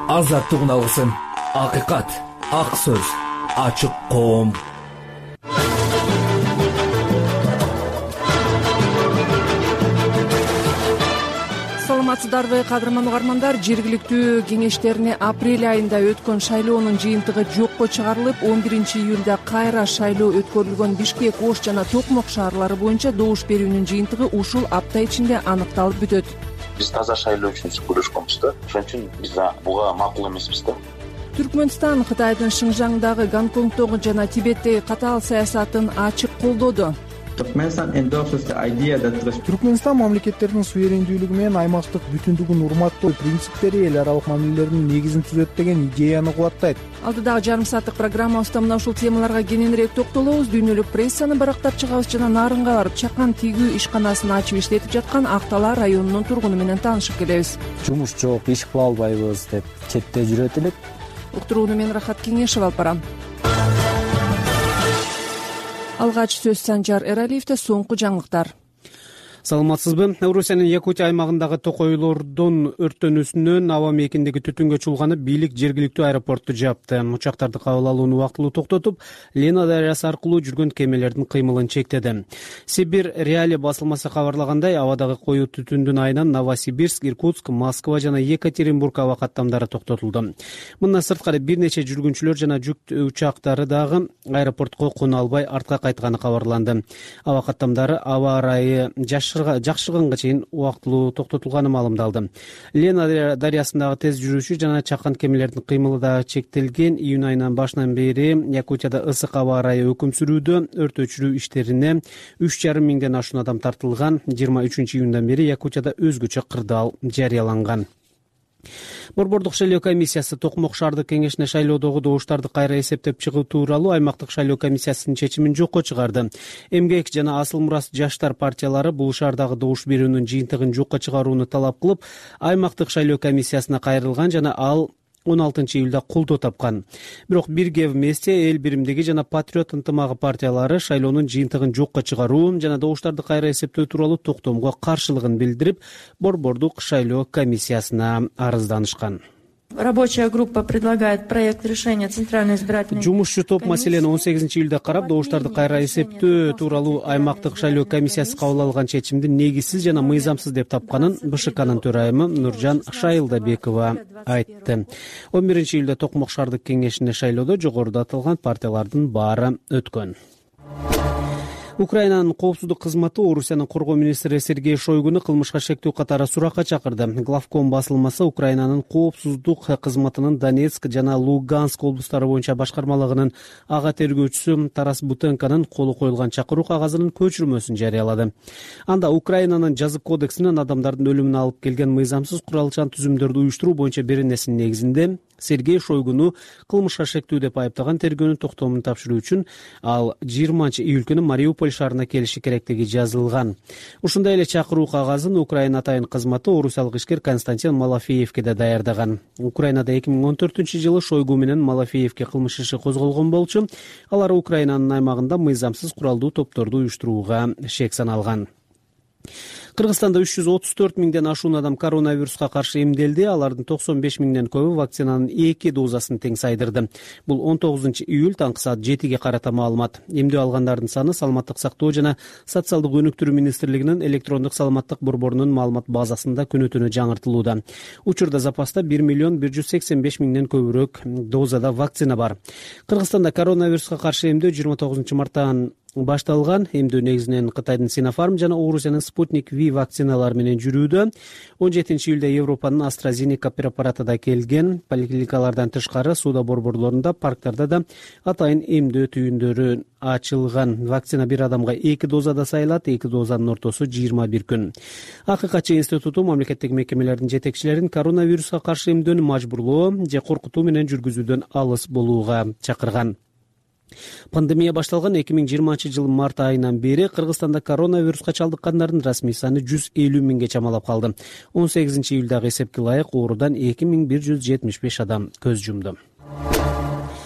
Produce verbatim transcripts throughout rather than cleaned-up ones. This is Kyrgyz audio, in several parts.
азаттыгын алгысың. Акыйкат, ак сөз, ачык коом. Саламатсыздарбы кадырман угармандар? Жергиликтүү кеңештерине апрель айында өткөн шайлоонун жыйынтыгы жокко чыгарылып, он биринчи июлда кайра шайлоо өткөрүлгөн Бишкек, Ош жана Токмок шаарлары боюнча добуш берүүнүн жыйынтыгы ушул апта ичинде аныкталып бүтөт. Биз таза шайлоо үчүн сүрүшкөнбүз да. Ошон үчүн биз буга макул эмеспиз да. Түркмөнстан Кытайдын Шинжаңдагы, Гонконгдогу жана Тибеттеги катаал саясатын ачык колдоду. Түркмөнстан мамлекеттердин суверендүүлүгү менен аймактык бүтүндүгүн урматтоо принциптери эл аралык мамилелердин негизин түзөт деген идеяны кубаттайт. Алдыдагы жарым сааттык программабызда мына ушул темаларга кененирээк токтолобуз. Дүйнөлүк прессаны барактап чыгабыз жана Нарынга барып чакан тигүү ишканасын ачып иштетип жаткан Актала районунун тургуну менен таанышып келебиз. Жумуш жок, иш кыла албайбыз деп четте жүрөт элек. Уктурууну мен Рахат Кеңешев алып барам. Алгач сөз Санжар Эралиевде, соңку жаңылыктар. Саламатсызбы? Орусиянын Якутия аймагындагы токойлордун өрттөнүүсүнөн аба мекендеги түтүнгө чулганып, бийлик жергиликтүү аэропортту жапты. Учактарды кабыл алууну убактылуу токтотуп, Лена дарыясы аркылуу жүргөн кемелердин кыймылын чектеди. Сибир Реалия басылмасы кабарлагандай, абадагы коюу түтүндүн айынан Новосибирск, Иркутск, Москва жана Екатеринбург аба каттамдары токтотулду. Мындан сырткары бир нече жүргүнчүлөр жана жүк учактары дагы аэропортко кона албай артка кайтканы кабарланды. Аба каттамдары аба ырайы жакшырганга чейин убактылуу токтотулганы маалымдалды. Лена дарыясындагы тез жүрүүчү жана чакан кемелердин кыймылы да чектелген. Июнь айынан башынан бери Якутияда ысык аба ырайы өкүм сүрүүдө. Өрт өчүрүү иштерине үч жарым миңден ашуун адам тартылган. жыйырма үчүнчү июндан бери Якутияда өзгөчө кырдаал жарыяланган. Борбордук шайлоо комиссиясы Токмок шаардык кеңешине шайлоодогу добуштарды кайра эсептеп чыгуу тууралуу аймактык шайлоо комиссиясынын чечимин жокко чыгарды. Эмгек жана Асыл Мурас жаштар партиялары бул шаардагы добуш берүүнүн жыйынтыгын жокко чыгарууну талап кылып, аймактык шайлоо комиссиясына кайрылган жана ал он алтынчы июлда колдоо тапкан. Бирок Бирге вместе, Эл биримдиги жана Патриот ынтымагы партиялары шайлоонун жыйынтыгын жокко чыгаруу жана добуштарды кайра эсептөө тууралуу токтомго каршылыгын билдирип, Борбордук шайлоо комиссиясына арызданышкан. Рабочая группа предлагает проект решения Центральной избирательной Жумушчу топ маселени он сегизинчи июлда карап, добуштарды кайра эсептөө тууралуу аймактык шайлоо комиссиясы кабыл алган чечимди негизсиз жана мыйзамсыз деп тапканын БШКнын төрайымы Нуржан Шайылдабекова айтты. он биринчи июлда Токмок шаардык кеңешине шайлоодо жогоруда аталган партиялардын баары өткөн. Украинанын коопсуздук кызматы Орусиянын коргоо министри Сергей Шойгуну кылмышка шектүү катары суракка чакырды. Главком басылмасы Украинанын коопсуздук кызматынын Донецк жана Луганск облустары боюнча башкармалыгынын ага тергөөчүсү Тарас Бутенканын колу коюлган чакыруу кагазынын көчүрмөсүн жарыялады. Анда Украинанын жазык кодексинин адамдардын өлүмүнө алып келген мыйзамсыз куралчан түзүмдөрдү уюштуруу боюнча беренесинин негизинде Сергей Шойгуну кылмышка шектүү деп айыптаган тергөөнүн токтомун тапшыруу үчүн ал жыйырманчы июль күнү Мариуполь шаарына келиши керектиги жазылган. Ушундай эле чакыруу кагазын Украина атайын кызматы орусиялык ишкер Константин Малафеевке да даярдаган. Украинада эки миң он төртүнчү жылы Шойгу менен Малафеевке кылмыш иши козголгон болчу. Алар Украинанын аймагында мыйзамсыз куралдуу топторду уюштурууга шек саналган. Кыргызстанда үч жүз отуз төрт миңден ашуун адам коронавируска каршы эмделди. Алардын токсон беш миңден көбү вакцинанын эки дозасын тең сайдырды. Бул он тогузунчу июль таңкы саат жетиге карата маалымат. Эмдөө алгандардын саны Саламаттык сактоо жана социалдык өнүктүрүү министрлигинин электрондук саламаттык борборунун маалымат базасында күнү-түнү жаңыртылууда. Учурда запаста бир миллион бир жүз сексен беш миңден көбүрөөк дозада вакцина бар. Кыргызстанда коронавируска каршы эмдөө жыйырма тогузунчу марттан башталган. Эмдөө негизинен Кытайдын Синофарм жана Орусиянын Спутник Ви вакциналары менен жүрүүдө. он жетинчи июлда Европанын AstraZeneca препараты да келген. Поликлиникалардан тышкары сууда борборлорунда, парктарда да атайын эмдөө түйүндөрү ачылган. Вакцина бир адамга эки дозада сайылат, эки дозанын ортосу жыйырма бир күн. Акыйкатчы институту мамлекеттик мекемелердин жетекчилерин коронавируска каршы эмдөөнү мажбурлоо же коркутуу менен жүргүзүүдөн алыс болууга чакырган. Пандемия башталган эки миң жыйырманчы жылы март айынан бери Кыргызстанда коронавируска чалдыккандардын расмий саны жүз элүү миңге чамалап калды. он сегизинчи июлдагы эсепке ылайык оорудан эки миң бир жүз жетимиш беш адам көз жумду.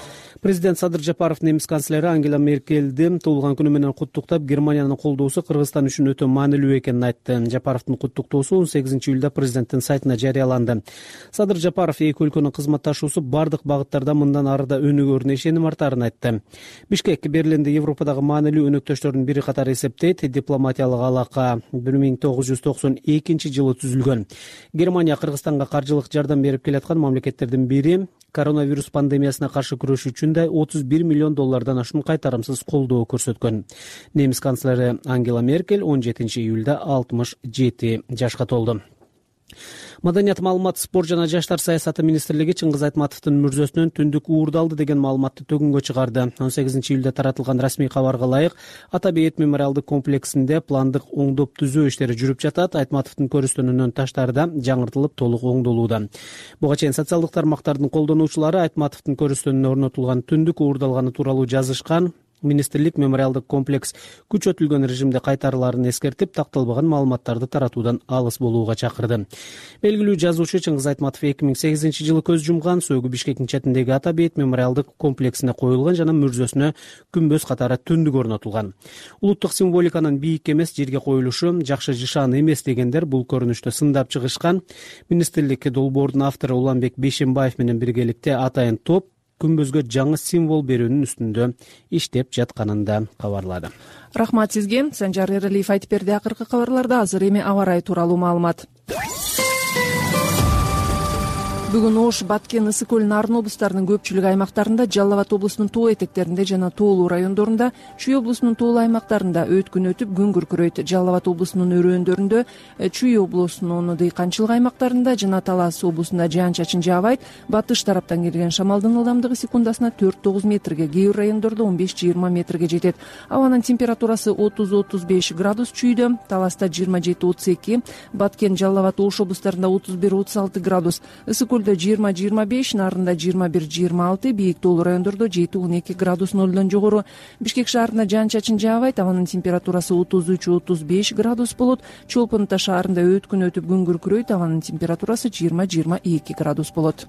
Президент Садыр Жапаров немис канцлери Ангела Меркельди туулган күнү менен куттуктап, Германиянын колдоосу Кыргызстан үчүн өтө маанилүү экенин айтты. Жапаровдун куттуктоосу он сегизинчи июлда президенттин сайтына жарыяланды. Садыр Жапаров эки өлкөнүн кызматташуусу бардык багыттарда мындан арыда өнүгөрүнө ишеним артарын айтты. Бишкек Берлинди Европадагы маанилүү өнөктөштөрдүн бири катары эсептейт. Дипломатиялык алака бир миң тогуз жүз токсон экинчи жылы түзүлгөн. Германия Кыргызстанга каржылык жардам берип келаткан мамлекеттердин бири. Коронавирус пандемиясына каршы күрөш үчүн да отуз бир миллион доллардан ашуун кайтарымсыз колдоо көрсөткөн. Немис канцлери Ангела Меркель он жетинчи июлда алтымыш жети жашка толду. Маданият, маалымат, спорт жана жаштар саясаты министрлиги Чыңгыз Айтматовдун мүрзөсүнөн түндүк уурдалды деген маалыматты төгүнгө чыгарды. он сегизинчи июлда таратылган расмий кабарга ылайык, Ата Бейит мемориалдык комплексинде пландык оңдоп түзөө иштери жүрүп жатат. Айтматовдун көрүстөнүнөн таштары да жаңыртылып толук оңдолууда. Буга чейин социалдык тармактардын колдонуучулары Айтматовдун көрүстөнүнө орнотулган түндүк уурдалганы тууралуу жазышкан. Министрлик мемориалдык комплекс күчөтүлгөн режимде кайтарыларын эскертип, такталбаган маалыматтарды таратуудан алыс болууга чакырды. Белгилүү жазуучу Чыңгыз Айтматов эки миң сегизинчи жылы көз жумган. Сөөгү Бишкектин четиндеги Ата Бейит мемориалдык комплексине коюлган жана мүрзөсүнө күмбөз катары түндүк орнотулган. Улуттук символиканын бийик эмес жерге коюлушу жакшы жышаан эмес дегендер бул көрүнүштү сындап чыгышкан. Министрлик долбоордун автору Уланбек Бейшембаев менен биргеликте атайын топ күмбөзгө жаңы символ берүүнүн үстүндө иштеп жатканын да кабарлады. Рахмат сизге. Санжар Эралиев айтып берди. Акыркы кабарларда азыр эми аба ырайы тууралуу маалымат. Бүгүн Ош, Баткен, Ысык көл, Нарын облустарынын көпчүлүк аймактарында, Жалал Абад облусунун тоо этектеринде жана тоолуу райондорунда, Чүй облусунун тоолуу аймактарында өткүн өтүп күн күркүрөйт. Жалал Абад облусунун өрөөндөрүндө, Чүй облусунун дыйканчылык аймактарында жана Талас облусунда жаан-чачын жаабайт. Батыш тараптан келген шамалдын ылдамдыгы секундасына төрт тогуз метрге, кээ бир райондордо он беш жыйырма метрге жетет. Абанын температурасы отуз отуз беш градус Чүйдө, Таласта жыйырма жети отуз эки, Баткен, Жалал Абад, Ош облустарында отуз бир отуз алты градус, Ысык көл жыйырма жыйырма беш, Нарында жыйырма бир жыйырма алты, бийик тоолуу райондордо жети он эки градус нолдон жогору. Бишкек шаарында жаан-чачын жаабайт, абанын температурасы отуз үч отуз беш градус болот. Чолпон Ата шаарында өткүн өтүп күн күркүрөйт, абанын температурасы жыйырма жыйырма эки градус болот.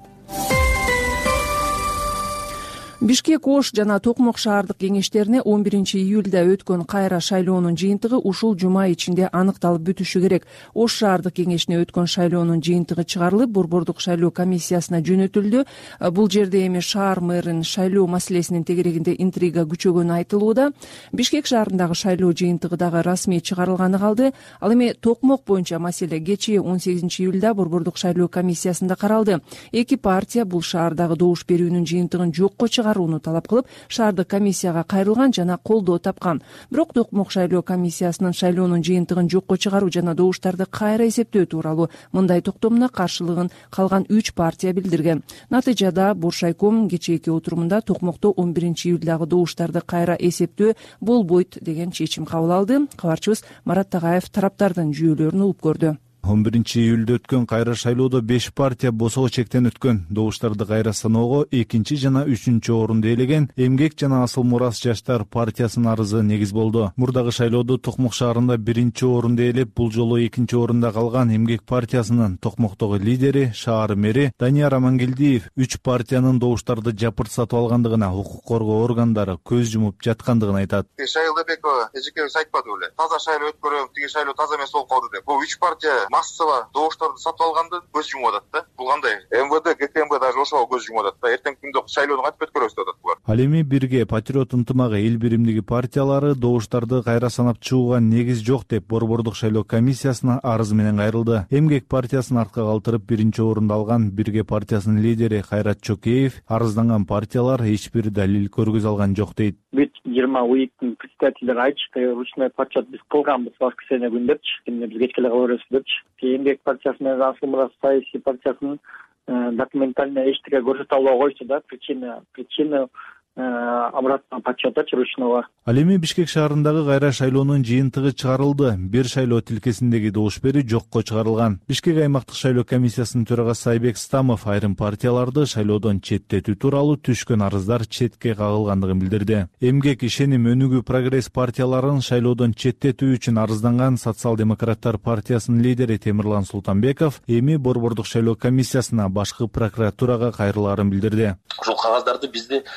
Бишкек, Ош жана Токмок шаардык кеңештерине он биринчи июлда өткөн кайра шайлоонун жыйынтыгы ушул жума ичинде аныкталып бүтүшү керек. Ош шаардык кеңешине өткөн шайлоонун жыйынтыгы чыгарылып, борбордук шайлоо комиссиясына жөнөтүлдү. Бул жерде эми шаар мэрин шайлоо маселесинин тегерегинде интрига күчөгөнү айтылууда. Бишкек шаарындагы шайлоо жыйынтыгы дагы расмий чыгарылганы калды. Ал эми Токмок боюнча маселе кечээ он сегизинчи июлда борбордук шайлоо комиссиясында каралды. Эки партия бул шаардагы добуш берүүнүн жыйынтыгын жокко чыгарууну талап кылып, шаардык комиссияга кайрылган жана колдоо тапкан. Бирок Токмок шайлоо комиссиясынын шайлоонун жыйынтыгын жокко чыгаруу жана добуштарды кайра эсептөө тууралуу мындай токтомуна каршылыгын калган үч партия билдирген. Натыйжада Боршайком кечээки отурумунда Токмокто он биринчи июлдагы добуштарды кайра эсептөө болбойт деген чечим кабыл алды. Кабарчыбыз Марат Тагаев тараптардын жүйөлөрүн угуп көрдү. он биринчи июлда өткөн кайра шайлоодо беш партия босого чектен өткөн. Добуштарды кайра саноого экинчи жана үчүнчү орунду ээлеген Эмгек жана Асыл Мурас жаштар партиясынын арызы негиз болду. Мурдагы шайлоодо Токмок шаарында биринчи орунду ээлеп, бул жолу экинчи орунда калган Эмгек партиясынын Токмоктогу лидери, шаар мэри Данияр Амангелдиев үч партиянын добуштарды жапырт сатып алгандыгына укук коргоо органдары көз жумуп жаткандыгын айтат. Шайлообекова эжекебиз айтпады беле. Таза шайлоо өткөрөм, тиги шайлоо таза эмес болуп калды деп. Бул үч партия массово добуштарды сатып алганды көз жумуп атат да. Бул кандай? эм вэ дэ, гэ ка эм бэ даже ошого көз жумуп атат да. Эртең күндө шайлоону кантип өткөрөбүз деп атат булар. Ал эми Бирге, Патриот ынтымагы, Эл биримдиги партиялары добуштарды кайра санап чыгууга негиз жок деп борбордук шайлоо комиссиясына арыз менен кайрылды. Эмгек партиясын артка калтырып биринчи орунду алган Бирге партиясынын лидери Кайрат Чокеев арызданган партиялар эч бир далил көргөзө алган жок дейт. Бүт жыйырма уюктун представителдери айтышты, ручной подсчет биз кылганбыз воскресенье күндөрчү, эмне биз кечке эле кыла беребиз депчи. Эмгек партиясы менен Асыл Мурас саясий партиясынын документально эчтеке көрсөтө албай койчу да, причина причина обратного подсчета ручного. Ал эми Бишкек шаарындагы кайра шайлоонун жыйынтыгы чыгарылды. Бир шайлоо тилкесиндеги добуш берүү жокко чыгарылган. Бишкек аймактык шайлоо комиссиясынын төрагасы Айбек Стамов айрым партияларды шайлоодон четтетүү тууралуу түшкөн арыздар четке кагылгандыгын билдирди. Эмгек, Ишеним, Өнүгүү, Прогресс партияларын шайлоодон четтетүү үчүн арызданган Социал-демократтар партиясынын лидери Темирлан Султанбеков эми борбордук шайлоо комиссиясына, башкы прокуратурага кайрылаарын билдирди. Ушул кагаздарды бизди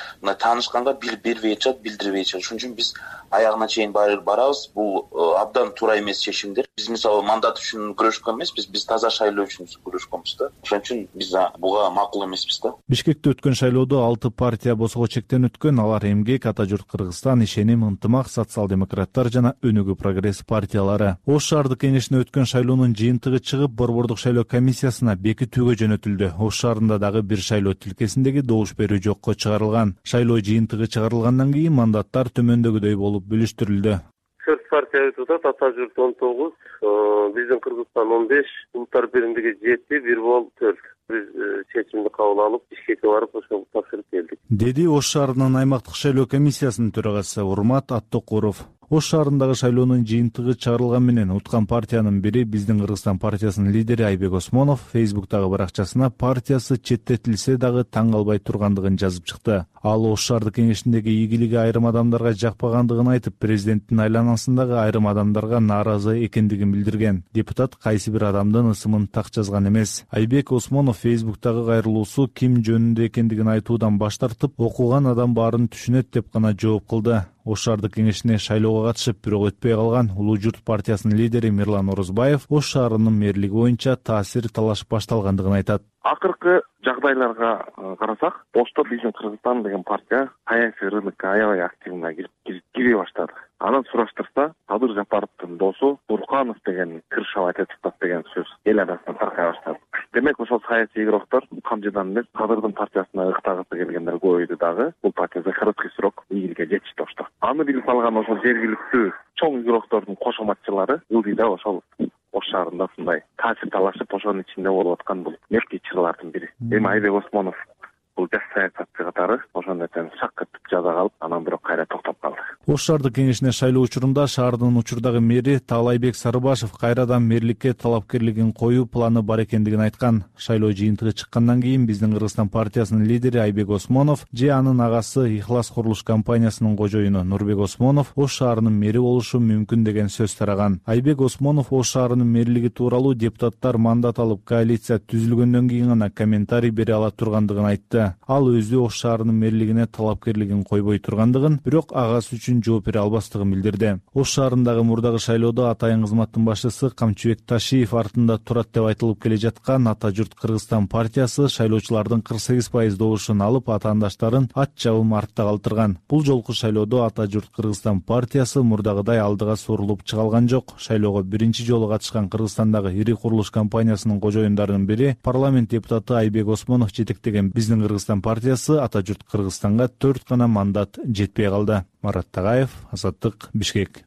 таанышканга бербей атышат, билдирбей атышат. Ошон үчүн биз аягына чейин барабыз. Бул абдан туура эмес чечимдер. Биз мисалы мандат үчүн күрөшкөн эмеспиз, биз таза шайлоо үчүн күрөшкөнбүз да. Ошон үчүн биз буга макул эмеспиз да. Бишкекте өткөн шайлоодо алты партия босого чектен өткөн. Алар Эмгек, Ата журт Кыргызстан, Ишеним, Ынтымак, Социал-демократтар жана Өнүгүү прогресс партиялары. Ош шаардык кеңешине өткөн шайлоонун жыйынтыгы чыгып, Борбордук шайлоо комиссиясына бекитүүгө жөнөтүлдү. Ош шаарында дагы бир шайлоо тилкесиндеги добуш берүү жокко чыгарылган. Шайлоо жыйынтыгы чыгарылгандан кийин мандаттар төмөндөгүдөй болуп бөлүштүрүлдү. Төрт партия өтүп атат. Ата журт он тогуз, биздин Кыргызстан он беш, Улуттар биримдиги жети, бир бол төрт. Биз чечимди кабыл алып, Бишкекке барып ошол тапшырып келдик, деди Ош шаарынын аймактык шайлоо комиссиясынын төрагасы Урмат Аттокуров. Ош шаарындагы шайлоонун жыйынтыгы чыгарылган менен уткан партиянын бири биздин Кыргызстан партиясынын лидери Айбек Осмонов Фейсбуктагы баракчасына партиясы четтетилсе дагы таң калбай тургандыгын жазып чыкты. Ал Ош шаардык кеңешиндеги ийгилиги айрым адамдарга жакпагандыгын айтып, президенттин айланасындагы айрым адамдарга нааразы экендигин билдирген. Депутат кайсы бир адамдын ысымын так жазган эмес. Айбек Осмонов Фейсбуктагы кайрылуусу ким жөнүндө экендигин айтуудан баш тартып, окуган адам баарын түшүнөт деп гана жооп кылды. Ош шаардык кеңешине шайлоого катышып, бирок өтпөй калган Улуу журт партиясынын лидери Мирлан Орозбаев Ош шаарынын мэрлиги боюнча таасир талаш башталгандыгын айтат. Акыркы жагдайларга карасак, Ошто биздин Кыргызстан деген партия саясий рынокко аябай активно кире баштады. Анан сураштырса, Садыр Жапаровдун досу Турканов деген кыршап айтып атат деген сөз эл арасына таркай баштады. Демек ошол саясий игроктор камжыдан эмес, Садырдын партиясына ыктагысы келгендер көбөйдү дагы. Бул партия за короткий срок ийгиликке жетишти Ошто. Аны билип алган ошол жергиликтүү чоң игроктордун кошоматчылары ылдыйда ошол Ош шаарында ушундай таасир талашып, ошонун ичинде болуп аткан бул мелкий чырлардын бири. Эми Айбек Осмонов бул жаш саясатчы катары ошондой шак этип жаза калып, анан бирок кайра токтоп калды. Ош шаардык кеңешине шайлоо учурунда шаардын учурдагы мэри Таалайбек Сарыбашев кайрадан мэрликке талапкерлигин коюу планы бар экендигин айткан. Шайлоо жыйынтыгы чыккандан кийин биздин Кыргызстан партиясынын лидери Айбек Осмонов же анын агасы Ихлас курулуш компаниясынын кожоюну Нурбек Осмонов Ош шаарынын мэри болушу мүмкүн деген сөз тараган. Айбек Осмонов Ош шаарынын мэрлиги тууралуу депутаттар мандат алып коалиция түзүлгөндөн кийин гана комментарий бере ала тургандыгын айтты. Ал өзү Ош шаарынын мэрлигине талапкерлигин койбой тургандыгын, бирок агасы үчүн жооп бере албастыгын билдирди. Ош шаарындагы мурдагы шайлоодо атайын кызматтын башчысы Камчыбек Ташиев артында турат деп айтылып келе жаткан Ата журт Кыргызстан партиясы шайлоочулардын кырк сегиз пайыз добушун алып, атаандаштарын ат чабым артта калтырган. Бул жолку шайлоодо Ата журт Кыргызстан партиясы мурдагыдай алдыга сурулуп чыга алган жок. Шайлоого биринчи жолу катышкан Кыргызстандагы ири курулуш компаниясынын кожоюндарынын бири парламент депутаты Айбек Осмонов жетектеген биздин Кыргызстан партиясы Ата журт Кыргызстанга төрт гана мандат жетпей калды. Марат Тагаев, Азаттык, Бишкек.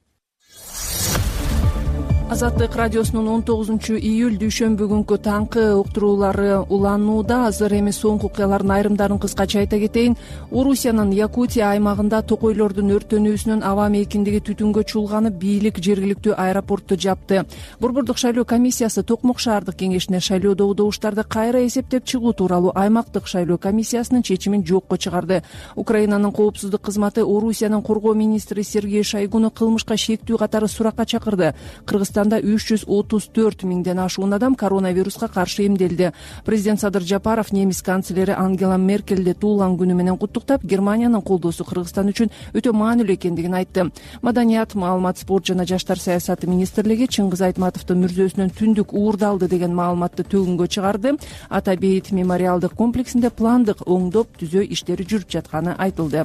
Азаттык радиосунун он тогузунчу июль дүйшөмбү күнкү таңкы уктуруулары уланууда. Азыр эми соңку окуялардын айрымдарын кыскача айта кетейин. Орусиянын Якутия аймагында токойлордун өрттөнүүсүнөн аба мейкиндиги түтүнгө чуулганы бийлик жергиликтүү аэропортту жапты. Борбордук шайлоо комиссиясы Токмок шаардык кеңешине шайлоодогу добуштарды кайра эсептеп чыгуу тууралуу аймактык шайлоо комиссиясынын чечимин жокко чыгарды. Украинанын коопсуздук кызматы Орусиянын коргоо министри Сергей Шойгуну кылмышка шектүү катары суракка чакырды. Кыргызстан үч жүз отуз төрт миңден ашуун адам коронавируска каршы эмделди. Президент Садыр Жапаров немис канцлери Ангела Меркельди туулган күнү менен куттуктап, Германиянын колдоосу Кыргызстан үчүн өтө маанилүү экендигин айтты. Маданият, маалымат, спорт жана жаштар саясаты министрлиги Чыңгыз Айтматовдун мүрзөсүнөн түндүк уурдалды деген маалыматты төгүнгө чыгарды. Ата бейит мемориалдык комплексинде пландык оңдоп түзөө иштери жүрүп жатканы айтылды.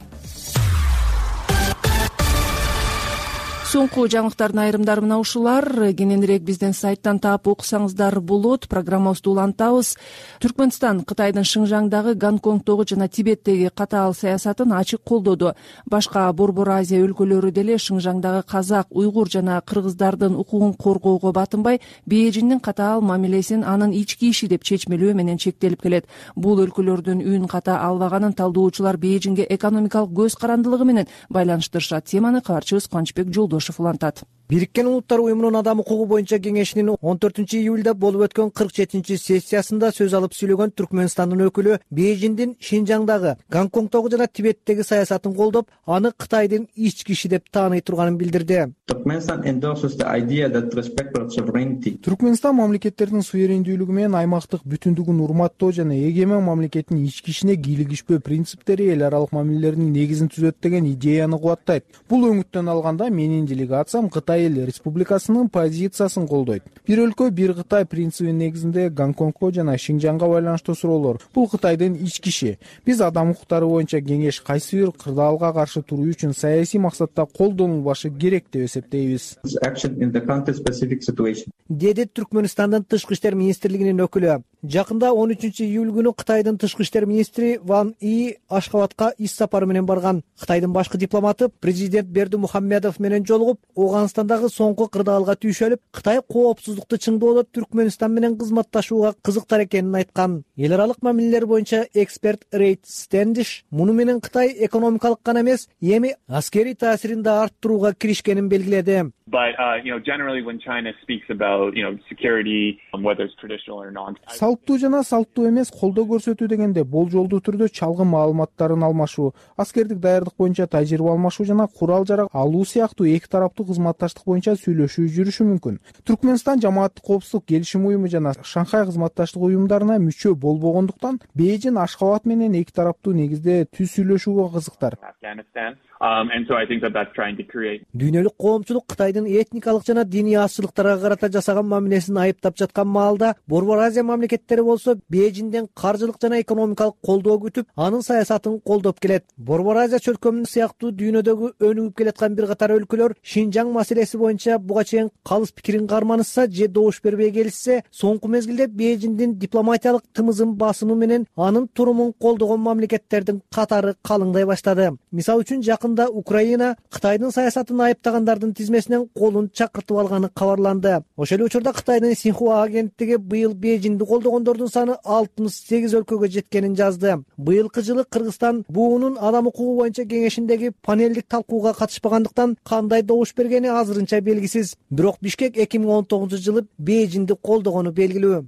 Соңку жаңылыктардын айрымдары мына ушулар. Кененирээк биздин сайттан таап окусаңыздар болот. Программабызды улантабыз. Түркмөнстан Кытайдын Шыңжаңдагы, Гонконгдогу жана Тибеттеги катаал саясатын ачык колдоду. Башка Борбор Азия өлкөлөрү деле Шыңжаңдагы казак, уйгур жана кыргыздардын укугун коргоого батынбай, Бейжиңдин катаал мамилесин анын ички иши деп чечмелөө менен чектелип келет. Бул өлкөлөрдүн үн ката албаганын талдоочулар Бейжиңге экономикалык көз карандылыгы менен байланыштырышат. Теманы кабарчыбыз Кубанычбек Жолдошев Чебышев улантат. Бириккен Улуттар уюмунун адам укугу боюнча кеңешинин он төртүнчү июлда болуп өткөн кырк жетинчи сессиясында сөз алып сүйлөгөн Түркмөнстандын өкүлү Бейжиңдин Шинжаңдагы, Гонконгдогу жана Тибеттеги саясатын колдоп, аны Кытайдын ички иши деп тааный турганын билдирди. Түркмөнстан мамлекеттердин суверендүүлүгү менен аймактык бүтүндүгүн урматтоо жана эгемен мамлекеттин ички ишине кийлигишпөө принциптери эл аралык мамилелердин негизин түзөт деген идеяны кубаттайт. Бул өңүттөн алганда менин делегациям Кытай Эл Республикасынын позициясын колдойт. Бир өлкө, бир Кытай принцибинин негизинде Гонконгко жана Шинжаңга байланыштуу суроолор бул Кытайдын ички иши. Биз адам укуктары боюнча кеңеш кайсы бир кырдаалга каршы туруу үчүн саясий максатта колдонулбашы керек деп эсептейбиз, деди Түркмөнстандын тышкы иштер министрлигинин өкүлү. Жакында он үчүнчү июль күнү Кытайдын тышкы иштер министри Ван И Ашхабадка иш сапары менен барган. Кытайдын башкы дипломаты президент Бердимухамедов менен жолугуп, Оганстандагы соңку кырдаалга түйшөлүп, Кытай коопсуздукту чыңдоодо Түркмөнстан менен кызматташууга кызыктар экенин айткан. Эл аралык мамилелер боюнча эксперт Рейд Стендиш муну менен Кытай экономикалык гана эмес, эми аскерий таасирин да арттырууга киришкенин белгиледи. But uh, you know, generally when China speaks about, you know, security, whether it's traditional or non. Салттуу жана салттуу эмес колдоо көрсөтүү дегенде болжолдуу түрдө чалгын маалыматтарын алмашуу, аскердик даярдык боюнча тажрыйба алмашуу жана курал-жарак алуу сыяктуу эки тараптуу кызматташтык боюнча сүйлөшүү жүрүшү мүмкүн. Түркмөнстан жамааттык коопсуздук келишим уюму жана Шанхай кызматташтык уюмдарына мүчө болбогондуктан Бейжиң Ашхабад менен эки тараптуу негизде түз сүйлөшүүгө кызыктар. Um, and so I think that that's trying to create. Дүйнөлүк коомчулук Кытайдын этникалык жана диний азчылыктарга карата жасаган мамилесин айыптап жаткан маалда, Борбор Азия мамлекеттери болсо Бейжиңден каржылык жана экономикалык колдоо күтүп, анын саясатын колдоп келет. Борбор Азия чөлкөмүнүн сыяктуу дүйнөдөгү өнүгүп келаткан бир катар өлкөлөр Шинжаң маселеси боюнча буга чейин калыс пикирин карманышса же добуш бербей келишсе, соңку мезгилде Бейжиңдин дипломатиялык тымызын басымы менен анын турумун колдогон мамлекеттердин катары калыңдай баштады. Мисалы үчүн жакын Украина Кытайдын саясатын айыптагандардын тизмесинен колун чакыртып алганы кабарланды. Ошол эле учурда Кытайдын Синхуа агенттиги быйыл Бейжиңди колдогондордун саны алтымыш сегиз өлкөгө жеткенин жазды. Быйылкы жылы Кыргызстан буунун адам укугу боюнча кеңешиндеги панелдик талкууга катышпагандыктан кандай добуш бергени азырынча белгисиз. Бирок Бишкек эки миң он тогузунчу жылы Бейжиңди колдогону белгилүү.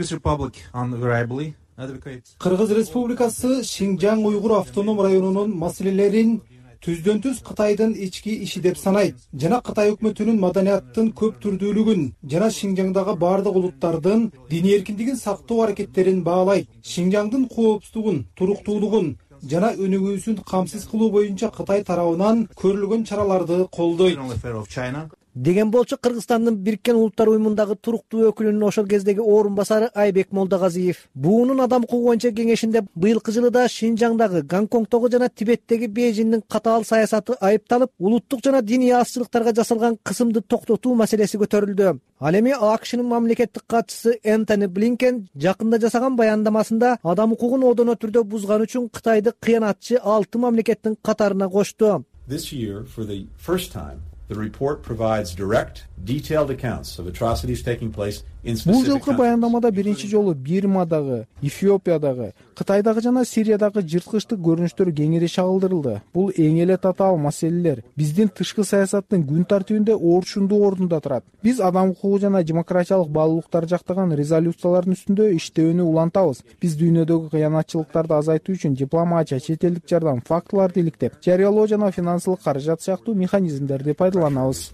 Кыргыз Республикасы Шинжаң уйгур автоном районунун маселелерин түздөн түз Кытайдын ички иши деп санайт жана Кытай өкмөтүнүн маданияттын көп түрдүүлүгүн жана Шинжаңдагы бардык улуттардын диний эркиндигин сактоо аракеттерин баалайт. Шинжаңдын коопсуздугун, туруктуулугун жана өнүгүүсүн камсыз кылуу боюнча Кытай тарабынан көрүлгөн чараларды колдойт деген болчу Кыргызстандын Бириккен Улуттар уюмундагы туруктуу өкүлүнүн ошол кездеги орун басары Айбек Молдагазиев. Буунун адам укугу боюнча кеңешинде быйылкы жылы да Шинжаңдагы, Гонконгдогу жана Тибеттеги Бейжиңдин катаал саясаты айыпталып, улуттук жана диний азчылыктарга жасалган кысымды токтотуу маселеси көтөрүлдү. Ал эми АКШнын мамлекеттик катчысы Энтони Блинкен жакында жасаган баяндамасында адам укугун одоно түрдө бузган үчүн Кытайды кыянатчы алты мамлекеттин катарына кошту. This year, for the first time, the report provides direct, detailed accounts of atrocities taking place in specific countries. Бул жылкы баяндамада биринчи жолу Бирмадагы, Эфиопиядагы, Кытайдагы жана Сириядагы жырткычтык көрүнүштөр кеңири чагылдырылды. Бул эң эле татаал маселелер. Биздин тышкы саясаттын күн тартибинде орчундуу ордунда турат. Биз адам укугу жана демократиялык баалуулуктар жактаган резолюциялардын үстүндө иштөөнү улантабыз. Биз дүйнөдөгү кыянатчылыктарды азайтуу үчүн дипломатия, чет элдик жардам, фактыларды иликтеп, жарыялоо жана финансылык каражат сыяктуу механизмдерди пайдаланабыз.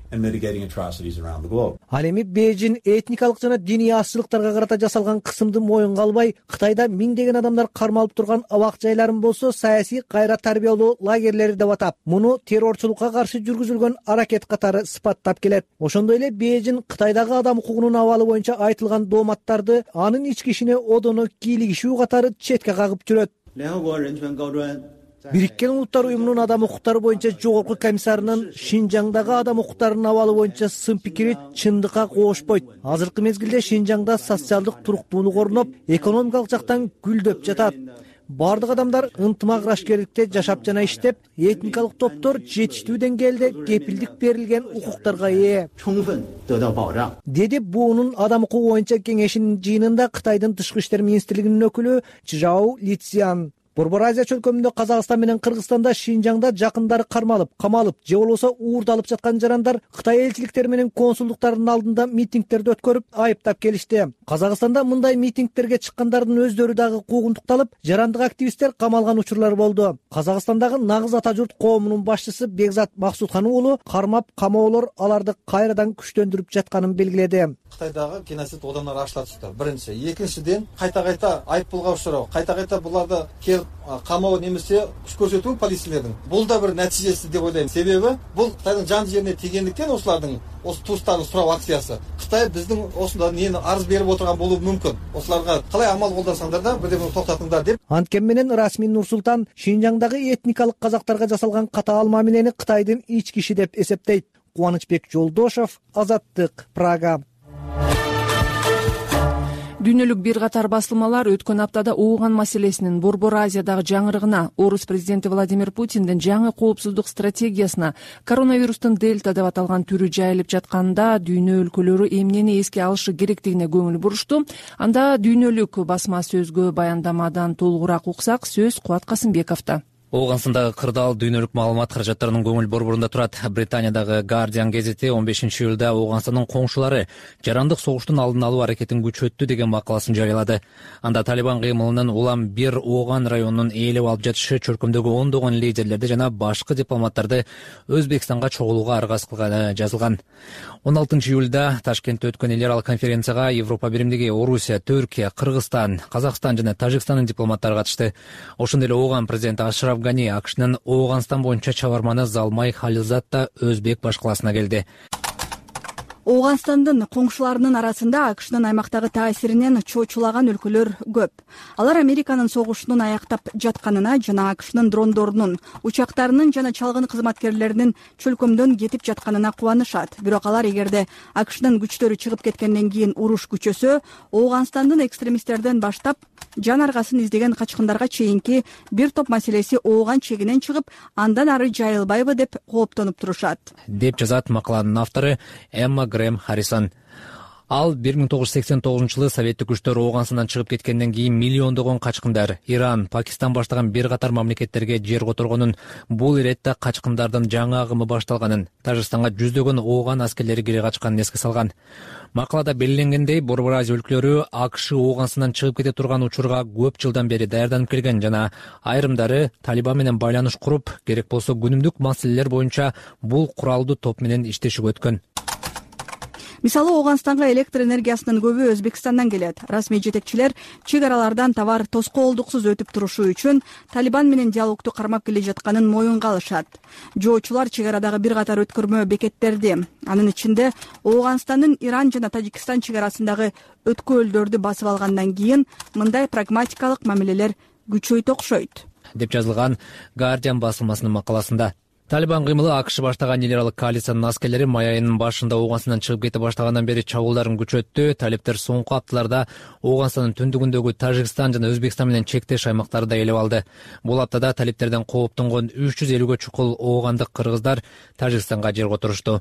Ал эми Бейжиң этникалык жана диний азчылыктарга карата жасалган кысымды моюнга албай, Кытайда миңдеген адамдар кармалып турган абак жайларын болсо саясий кайра тарбиялоо лагерлери деп атап, муну террорчулукка каршы жүргүзүлгөн аракет катары сыпаттап келет. Ошондой эле Бейжиң Кытайдагы адам укугунун абалы боюнча айтылган дооматтарды анын ички ишине одоно кийлигишүү катары четке кагып жүрөт. Бириккен Улуттар уюмунун адам укуктары боюнча жогорку комиссарынын Шинжаңдагы адам укуктарынын абалы боюнча сын пикири чындыкка коошпойт. Азыркы мезгилде Шинжаңда социалдык туруктуулук орноп, экономикалык жактан гүлдөп жатат. Бардык адамдар ынтымак-арашкерликте жашап жана иштеп, этникалык топтор жетиштүү деңгээлде кепилдик берилген укуктарга ээ, деди буунун адам укугу боюнча кеңешинин жыйынында Кытайдын тышкы иштер министрлигинин өкүлү Чжао Лицян. Борбор Азия чөлкөмүндө Казакстан менен Кыргызстанда Шинжаңда жакындары кармалып, камалып же болбосо уурдалып жаткан жарандар Кытай элчиликтери менен консулдуктардын алдында митингдерди өткөрүп, айыптап келишти. Казакстанда мындай митингдерге чыккандардын өздөрү дагы куугунтукталып, жарандык активисттер камалган учурлар болду. Казакстандагы нагыз ата журт коомунун башчысы Бекзат Максутхан уулу кармап, камоолор аларды кайрадан күчтөндүрүп жатканын белгиледи. Кытайдагы геноцид одан ары ашыла түштү. Биринчи, экинчиден кайта-кайта айыппулга учуроо, кайта-кайта буларды келип камоо немесе күч көрсөтүү полициялердин. Бул да бир натыйжеси деп ойлойм. Себеби бул Кытайдын жан жерине тийгендиктен осулардын осы туыстарын суроо акциясы. Кытай биздин осунда нени арыз берип отурган болуу мүмкүн. Осуларга калай амал колдонсаңдар да бирдеме токтотуңдар деп. Анткени менен Расмин Нурсултан Шинжаңдагы этникалык казактарга жасалган катаал мамилени Кытайдын ички иши деп эсептейт. Кубанычбек Жолдошов, Азаттык, Прага. Дүйнөлүк бир катар басылмалар өткөн аптада ооған маселесинин Борбор Азиядагы жаңырыгына, Орус президенти Владимир Путиндин жаңы коопсуздук стратегиясына коронавирустун дельта деп аталган түрү жайылып жатканда дүйнө өлкөлөрү эмнени эске алышы керектигине көңүл бурушту. Анда дүйнөлүк басма сөзгө баяндамадан толугураак уксак, сөз Кубат Касымбековдо. Ооганстандагы кырдаал дүйнөлүк маалымат каражаттарынын көңүл борборунда турат. Британиядагы Guardian гезити он бешинчи июлда Ооганстандын коңшулары жарандык согуштун алдын алуу аракетин күчөттү деген макаласын жарыялады. Анда Талибан кыймылынын улам бир Ооган районунун ээлеп алып жатышы чөлкөмдөгү ондогон лидерлерди жана башкы дипломаттарды Өзбекстанга чогулууга аргасыз кылганы жазылган. он алтынчы июлда Ташкентте өткөн эл аралык конференцияга Европа биримдиги, Орусия, Түркия, Кыргызстан, Казакстан жана Тажикстандын дипломаттары катышты. Ошондой эле Ооган президенти Ашраф Гани АКШнын Ооганстан боюнча чабарманы Залмай Халилзат да Өзбек башкаласына келди. Ооганстандын коңшуларынын арасында АКШнын аймактагы таасиринен чочулаган өлкөлөр көп. Алар Американын согушунун аяктап жатканына жана АКШнын дрондорунун, учактарынын жана чалгын кызматкерлеринин чөлкөмдөн кетип жатканына кубанышат. Бирок алар эгерде АКШнын күчтөрү чыгып кеткенден кийин уруш күчөсө, Ооганстандын экстремисттерден баштап жан аргасын издеген качкындарга чейинки бир топ маселеси Ооган чегинен чыгып, андан ары жайылбайбы деп кооптонуп турушат. Деп жазат макаланын автору Эмма Грэм Харрисон. Ал бир миң тогуз жүз сексен тогузунчу жылы советтик күчтөр Ооганстандан чыгып кеткенден кийин миллиондогон качкындар Иран, Пакистан баштаган бир катар мамлекеттерге жер которгонун, бул иретте качкындардын жаңы агымы башталганын, Тажикстанга жүздөгөн Ооган аскерлери кире качканын эске салган. Макалада белгиленгендей, Борбор Азия өлкөлөрү АКШ Ооганстандан чыгып кете турган учурга көп жылдан бери даярданып келген жана айрымдары Талибан менен байланыш куруп, керек болсо күнүмдүк маселелер боюнча бул куралдуу топ менен иштешип өткөн. Мисалы, Ооганстанга электр энергиясынын көбү Өзбекстандан келет. Расмий жетекчилер чек аралардан товар тоскоолдуксуз өтүп турушу үчүн Талибан менен диалогду кармап келе жатканын моюнга алышат. Жоочулар чек арадагы бир катар өткөрмө бекеттерди, анын ичинде Ооганстандын Иран жана Тажикстан чек арасындагы өткөлдөрдү басып алгандан кийин мындай прагматикалык мамилелер күчөйт окшойт, деп жазылган Guardian басылмасынын макаласында. Талибан кыймылы АКШ баштаган эл аралык коалициянын аскерлери май айынын башында Ооганстандан чыгып кете баштагандан бери чабуулдарын күчөттү. Талиптер соңку апталарда Ооганстандын түндүгүндөгү Тажикстан жана Өзбекстан менен чектеш аймактарды да ээлеп алды. Бул аптада талиптерден кооптонгон үч жүз элүүгө чукул оогандык кыргыздар Тажикстанга жер которушту.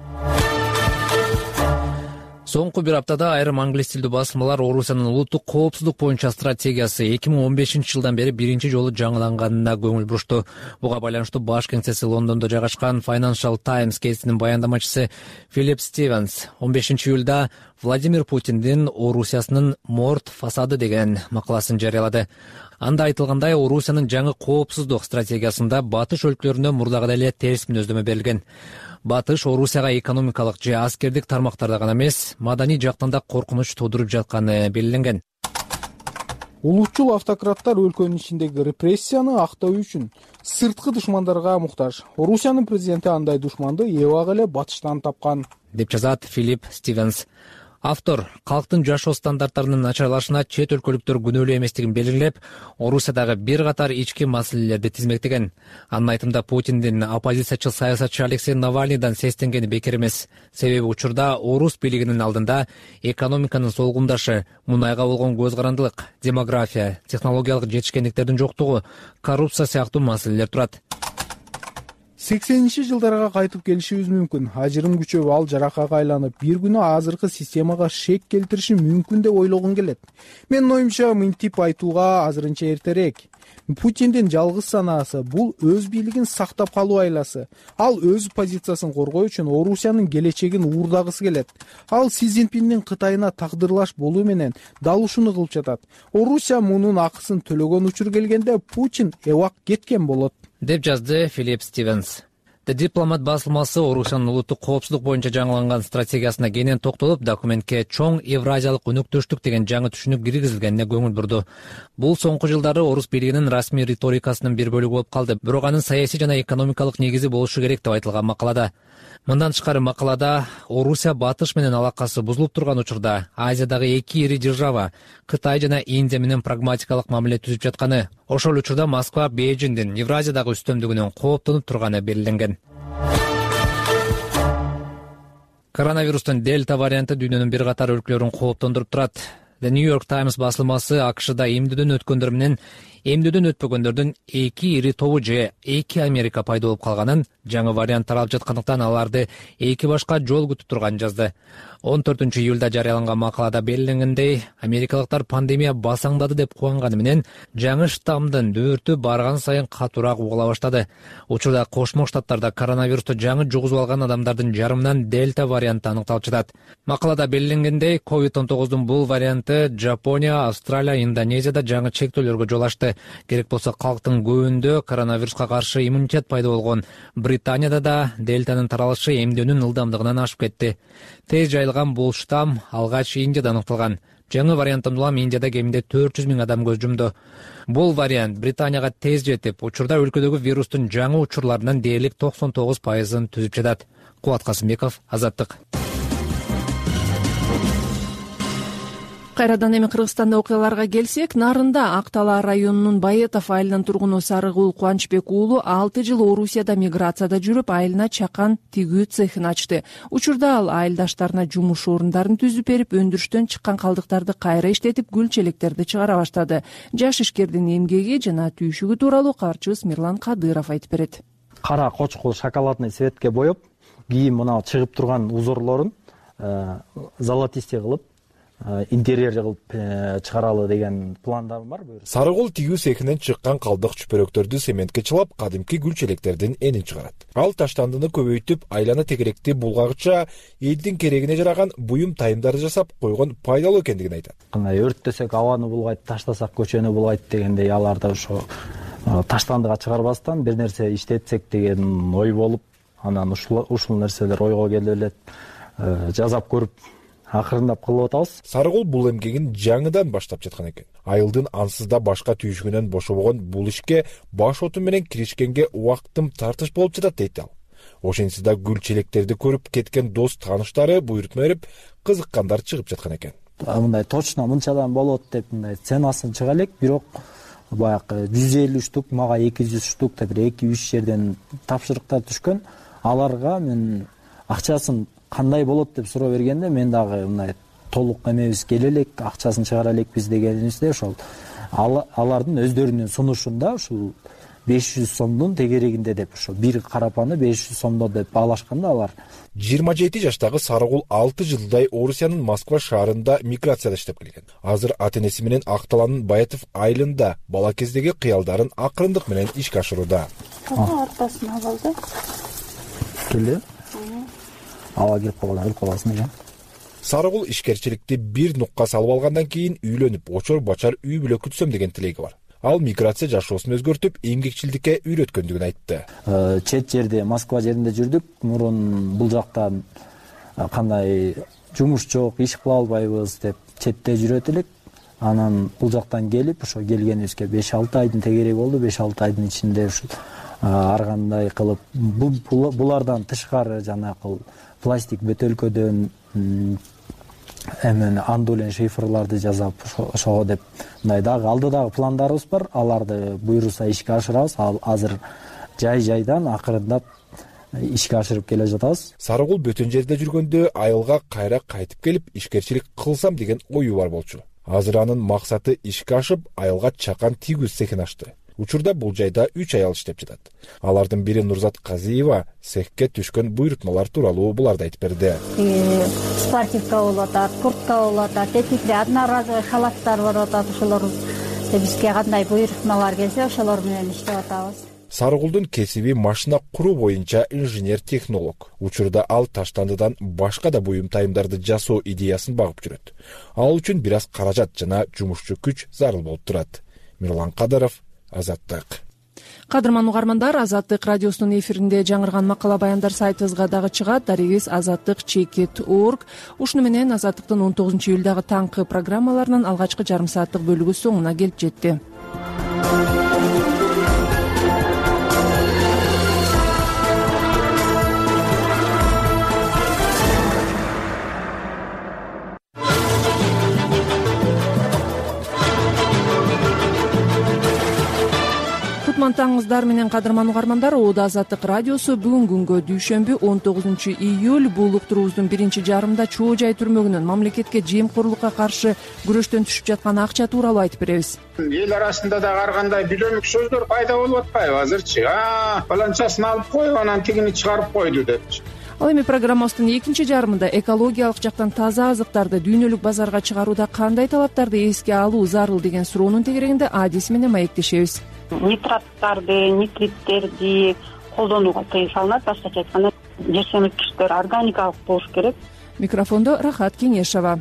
Соңку бир аптада айрым англис тилдүү басылмалар Орусиянын улуттук коопсуздук боюнча стратегиясы эки миң он бешинчи жылдан бери биринчи жолу жаңыланганына көңүл бурушту. Буга байланыштуу баш кеңсеси Лондондо жайгашкан Financial Times гезитинин баяндамачысы Филипп Стивенс он бешинчи июлда Владимир Путиндин Орусиясынын морд фасады деген макаласын жарыялады. Анда айтылгандай, Орусиянын жаңы коопсуздук стратегиясында батыш өлкөлөрүнө мурдагыдай эле терс мүнөздөмө берилген. Батыш Орусияга экономикалык же аскердик тармактарда гана эмес, маданий жактан да коркунуч туудуруп жатканы белгиленген. Улутчул автократтар өлкөнүн ичиндеги репрессияны актоо үчүн сырткы душмандарга муктаж. Орусиянын президенти андай душманды эбак эле батыштан тапкан, деп жазат Филипп Стивенс. Автор калктын жашоо стандарттарынын начарлашына чет өлкөлүктөр күнөөлүү эместигин белгилеп, Орусиядагы бир катар ички маселелерди тизмектеген. Анын айтымында Путиндин оппозициячыл саясатчы Алексей Навальныйдан сестенгени бекер эмес. Себеби учурда орус бийлигинин алдында экономиканын солгундашы, мунайга болгон көз карандылык, демография, технологиялык жетишкендиктердин жоктугу, коррупция сыяктуу маселелер турат. сексенинчи жылдарга кайтып келишибиз мүмкүн. Ажырым күчөп, ал жаракатка айланып, бир күнү азыркы системага шек келтириши мүмкүн деп ойлогум келет. Менин оюмча, мынтип айтууга азырынча эртерээк. Путиндин жалгыз санаасы бул өз бийлигин сактап калуу айласы. Ал өз позициясын коргоо үчүн Орусиянын келечегин уурдагысы келет. Ал Си Цзиньпиндин Кытайына тагдырлаш болуу менен дал ушуну кылып жатат. Орусия мунун акысын төлөгөн учур келгенде Путин эвак кеткен болот, деп жазды Филипп Стивенс. The Diplomat басылмасы Орусиянын улуттук коопсуздук боюнча жаңыланган стратегиясына кенен токтолуп, документке чоң Евразиялык өнөктөштүк деген жаңы түшүнүк киргизилгенине көңүл бурду. Бул соңку жылдары орус бийлигинин расмий риторикасынын бир бөлүгү болуп калды, бирок анын саясий жана экономикалык негизи болушу керек деп айтылган макалада. Мындан тышкары макалада Орусия батыш менен алакасы бузулуп турган учурда Азиядагы эки ири держава Кытай жана Индия менен прагматикалык мамиле түзүп жатканы, ошол учурда Москва Бейжиңдин Евразиядагы үстөмдүгүнөн кооптонуп турганы белгиленген. Коронавирустун дельта варианты дүйнөнүн бир катар өлкөлөрүн кооптондуруп турат. The New York Times басылмасы АКШда эмдөөдөн өткөндөр менен эмдөөдөн өтпөгөндөрдүн эки ири тобу же эки Америка пайда болуп калганын, жаңы вариант таралып жаткандыктан аларды эки башка жол күтүп турганын жазды. он төртүнчү июлда жарыяланган макалада белгиленгендей, америкалыктар пандемия басаңдады деп кубанганы менен жаңы штаммдын дүүртү барган сайын катуураак угула баштады. Учурда Кошмо Штаттарда коронавирусту жаңы жугузуп алган адамдардын жарымынан дельта варианты аныкталып жатат. Макалада белгиленгендей, ковид он тогуздун бул варианты Жапония, Австралия, Индонезияда жаңы чектөөлөргө жол ачты. Керек болсо калктын көбүндө коронавируска каршы иммунитет пайда болгон. Британияда да дельтанын таралышы эмдөөнүн ылдамдыгынан ашып кетти. Тез жайылган бул штамм алгач Индияда аныкталган. Жаңы варианттан улам Индияда кеминде төрт жүз миң адам көз жумду. Бул вариант Британияга тез жетип, учурда өлкөдөгү вирустун жаңы учурларынын дээрлик токсон тогуз пайызын түзүп жатат. Кубат Касымбеков, Азаттык. Кайрадан эми Кыргызстанда окуяларга келсек, Нарында Ак Талаа районунун Баетов айылынын тургуну Сарыгул Кубанычбек уулу алты жыл Орусияда миграцияда жүрүп, айылына чакан тигүү цехин ачты. Учурда ал айылдаштарына жумуш орундарын түзүп берип, өндүрүштөн чыккан калдыктарды кайра иштетип, гүл челектерди чыгара баштады. Жаш ишкердин эмгеги жана түйшүгү тууралуу кабарчыбыз Мирлан Кадыров айтып берет. Кара кочкул шоколадный цветке боеп, кийин мына чыгып турган узорлорун золотистый кылып, интерьер кылып чыгаралы деген пландарым бар. Сарыгул тигүү цехинен чыккан калдык чүпөрөктөрдү цементке чылап, кадимки гүл челектердин энин чыгарат. Ал таштандыны көбөйтүп, айлана тегеректи булгагыча элдин керегине жараган буюм тайымдарды жасап койгон пайдалуу экендигин айтат. Кандай өрттөсөк абаны булгайт, таштасак көчөнү булгайт дегендей аларды ошо таштандыга чыгарбастан бир нерсе иштетсек деген ой болуп, анан ушул ушул нерселер ойго келип элет, жасап көрүп акырындап кылып атабыз. Сарыгул бул эмгегин жаңыдан баштап жаткан экен. Айылдын ансыз да башка түйшүгүнөн бошобогон бул ишке баш оту менен киришкенге убактым тартыш болуп жатат дейт ал. Ошентсе да гүл челектерди көрүп кеткен дос тааныштары буйрутма берип, кызыккандар чыгып жаткан экен. Мындай точно мынчадан болот деп мындай ценасын чыга элек, бирок баягы жүз элүү штук, мага эки жүз штук деп эки үч жерден тапшырыктар түшкөн. Аларга мен акчасын кандай болот деп суроо бергенде, мен дагы мындай толук эмебиз келе элек, акчасын чыгара элекпиз дегенибизде, ошол алардын өздөрүнүн сунушунда ушул беш жүз сомдун тегерегинде деп, ошо бир карапаны беш жүз сомдо деп баалашканда алар. жыйырма жети жаштагы Сарыгул алты жылдай Орусиянын Москва шаарында миграцияда иштеп келген. Азыр ата-энеси менен Ак Талаанын Баетов айылында бала кездеги кыялдарын акырындык менен ишке ашырууда. Ортосуна болду. Келе. Ала келип калган, өлүп каласың экен. Сарыгул ишкерчиликти бир нукка салып алгандан кийин үйлөнүп, очор бачар үй бүлө күтсөм деген тилеги бар. Ал миграция жашоосун өзгөртүп, эмгекчилдикке үйрөткөндүгүн айтты. Чет жерде, Москва жеринде жүрдүк. Мурун бул жактан кандай жумуш жок, иш кыла албайбыз деп четте жүрөт элек. Анан бул жактан келип, ошо келгенибизге беш алты айдын тегереги болду. беш алты айдын ичинде ушул ар кандай кылып, булардан тышкары жанакы пластик бөтөлкөдөн эмен андулен шифрларды жасап, ошого деп мындай дагы алдыдагы пландарыбыз бар. Аларды буйруса ишке ашырабыз. Ал азыр жай-жайдан акырындап ишке ашырып келе жатабыз. Сарыгул бөтөн жерде жүргөндө айылга кайра кайтып келип ишкерчилик кылсам деген ою бар болчу. Азыр анын максаты ишке ашып, айылга чакан тигүү цехин ачты. Учурда бул жайда үч аял иштеп жатат. Алардын бири Нурзат Казиева цехке түшкөн буйрутмалар тууралуу буларды айтып берди. Спортивка болуп атат, куртка болуп атат, этикли одноразовый халаттар болуп атат. Ошолор бизге кандай буйрутмалар келсе, ошолор менен иштеп атабыз. Сарыгулдун кесиби машина куруу боюнча инженер-технолог. Учурда ал таштандыдан башка да буюм тайымдарды жасоо идеясын багып жүрөт. Ал үчүн бир аз каражат жана жумушчу күч зарыл болуп турат. Мирлан Кадыров, Азаттык. Кадырман угармандар, Азаттык радиосунун эфиринде жаңырган макала баяндар сайтыбызга дагы чыгат. Дарегиз азаттык чекит точка орг. Ушуну менен Азаттыктын он тогузунчу июлдагы таңкы программаларынын алгачкы жарым сааттык бөлүгү соңуна келип жетти. Таңыңыздар менен кадырман угармандар, Оодо Азаттык радиосу бүгүнкү күнгө дүйшөмбү он тогузунчу июль бул уктуруубуздун биринчи жарымында Чоо Жай түрмөгүнөн мамлекетке жемкорлукка каршы күрөштөн түшүп жаткан акча тууралуу айтып беребиз. Эл арасында да ар кандай билөмүк сөздөр пайда болуп атпайбы азырчы? А, баланчасын алып коюп, анан тигини чыгарып койду депчи. Ал эми программабыздын экинчи жарымында экологиялык жактан таза азыктарды дүйнөлүк базарга чыгарууда кандай талаптарды эске алуу зарыл деген суроонун тегерегинде адис менен маектешебиз. Нитраттарды, нитриттерди колдонууга тыюу салынат. Башкача айтканда, жер семирткичтер органикалык болуш керек. Микрофондо Рахат Кеңешова.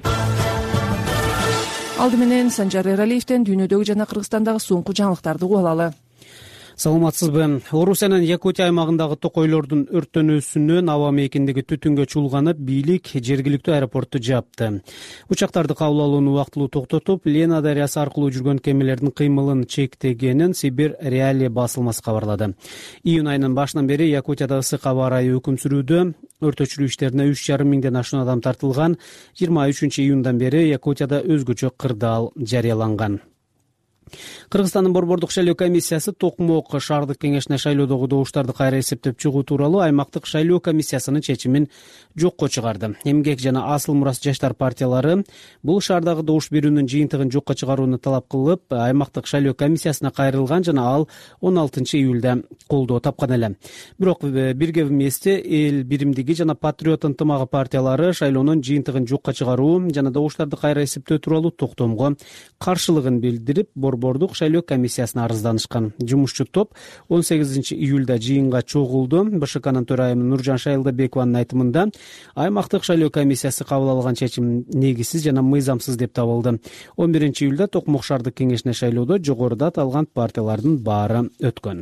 Алды менен Санжар Эралиевден дүйнөдөгү жана Кыргызстандагы соңку жаңылыктарды угуп алалы. Саламатсызбы? Орусиянын Якутия аймагындагы токойлордун өрттөнүүсүнөн аба мейкиндеги түтүнгө чуулганып, бийлик жергиликтүү аэропортту жапты. Учактарды кабыл алууну убактылуу токтотуп, Лена дарыясы аркылуу жүргөн кемелердин кыймылын чектегенин Сибирь Реалия басылмасы кабарлады. Июнь айынын башынан бери Якутияда ысык аба ырайы өкүм сүрүүдө. Өрт өчүрүү иштерине үч жарым миңден ашуун адам тартылган. жыйырма үчүнчү июндан бери Якутияда өзгөчө кырдаал жарыяланган. Кыргызстандын борбордук шайлоо комиссиясы Токмок шаардык кеңешине шайлоодогу добуштарды кайра эсептеп чыгуу тууралуу аймактык шайлоо комиссиясынын чечимин жокко чыгарды. Эмгек жана Асыл Мурас жаштар партиялары бул шаардагы добуш берүүнүн жыйынтыгын жокко чыгарууну талап кылып, аймактык шайлоо комиссиясына кайрылган жана ал он алтынчы июлда колдоо тапкан эле. Бирок Бирге вместе, Эл биримдиги жана Патриот ынтымагы партиялары шайлоонун жыйынтыгын жокко чыгаруу жана добуштарды кайра эсептөө тууралуу токтомго каршылыгын билдирип, борбордук шайлоо комиссиясына арызданышкан. Жумушчу топ он сегизинчи июлда жыйынга чогулду. БШКнын төрайымы Нуржан Шайлдабекованын айтымында, аймактык шайлоо комиссиясы кабыл алган чечим негизсиз жана мыйзамсыз деп табылды. он биринчи июлда Токмок шаардык кеңешине шайлоодо жогоруда аталган партиялардын баары өткөн.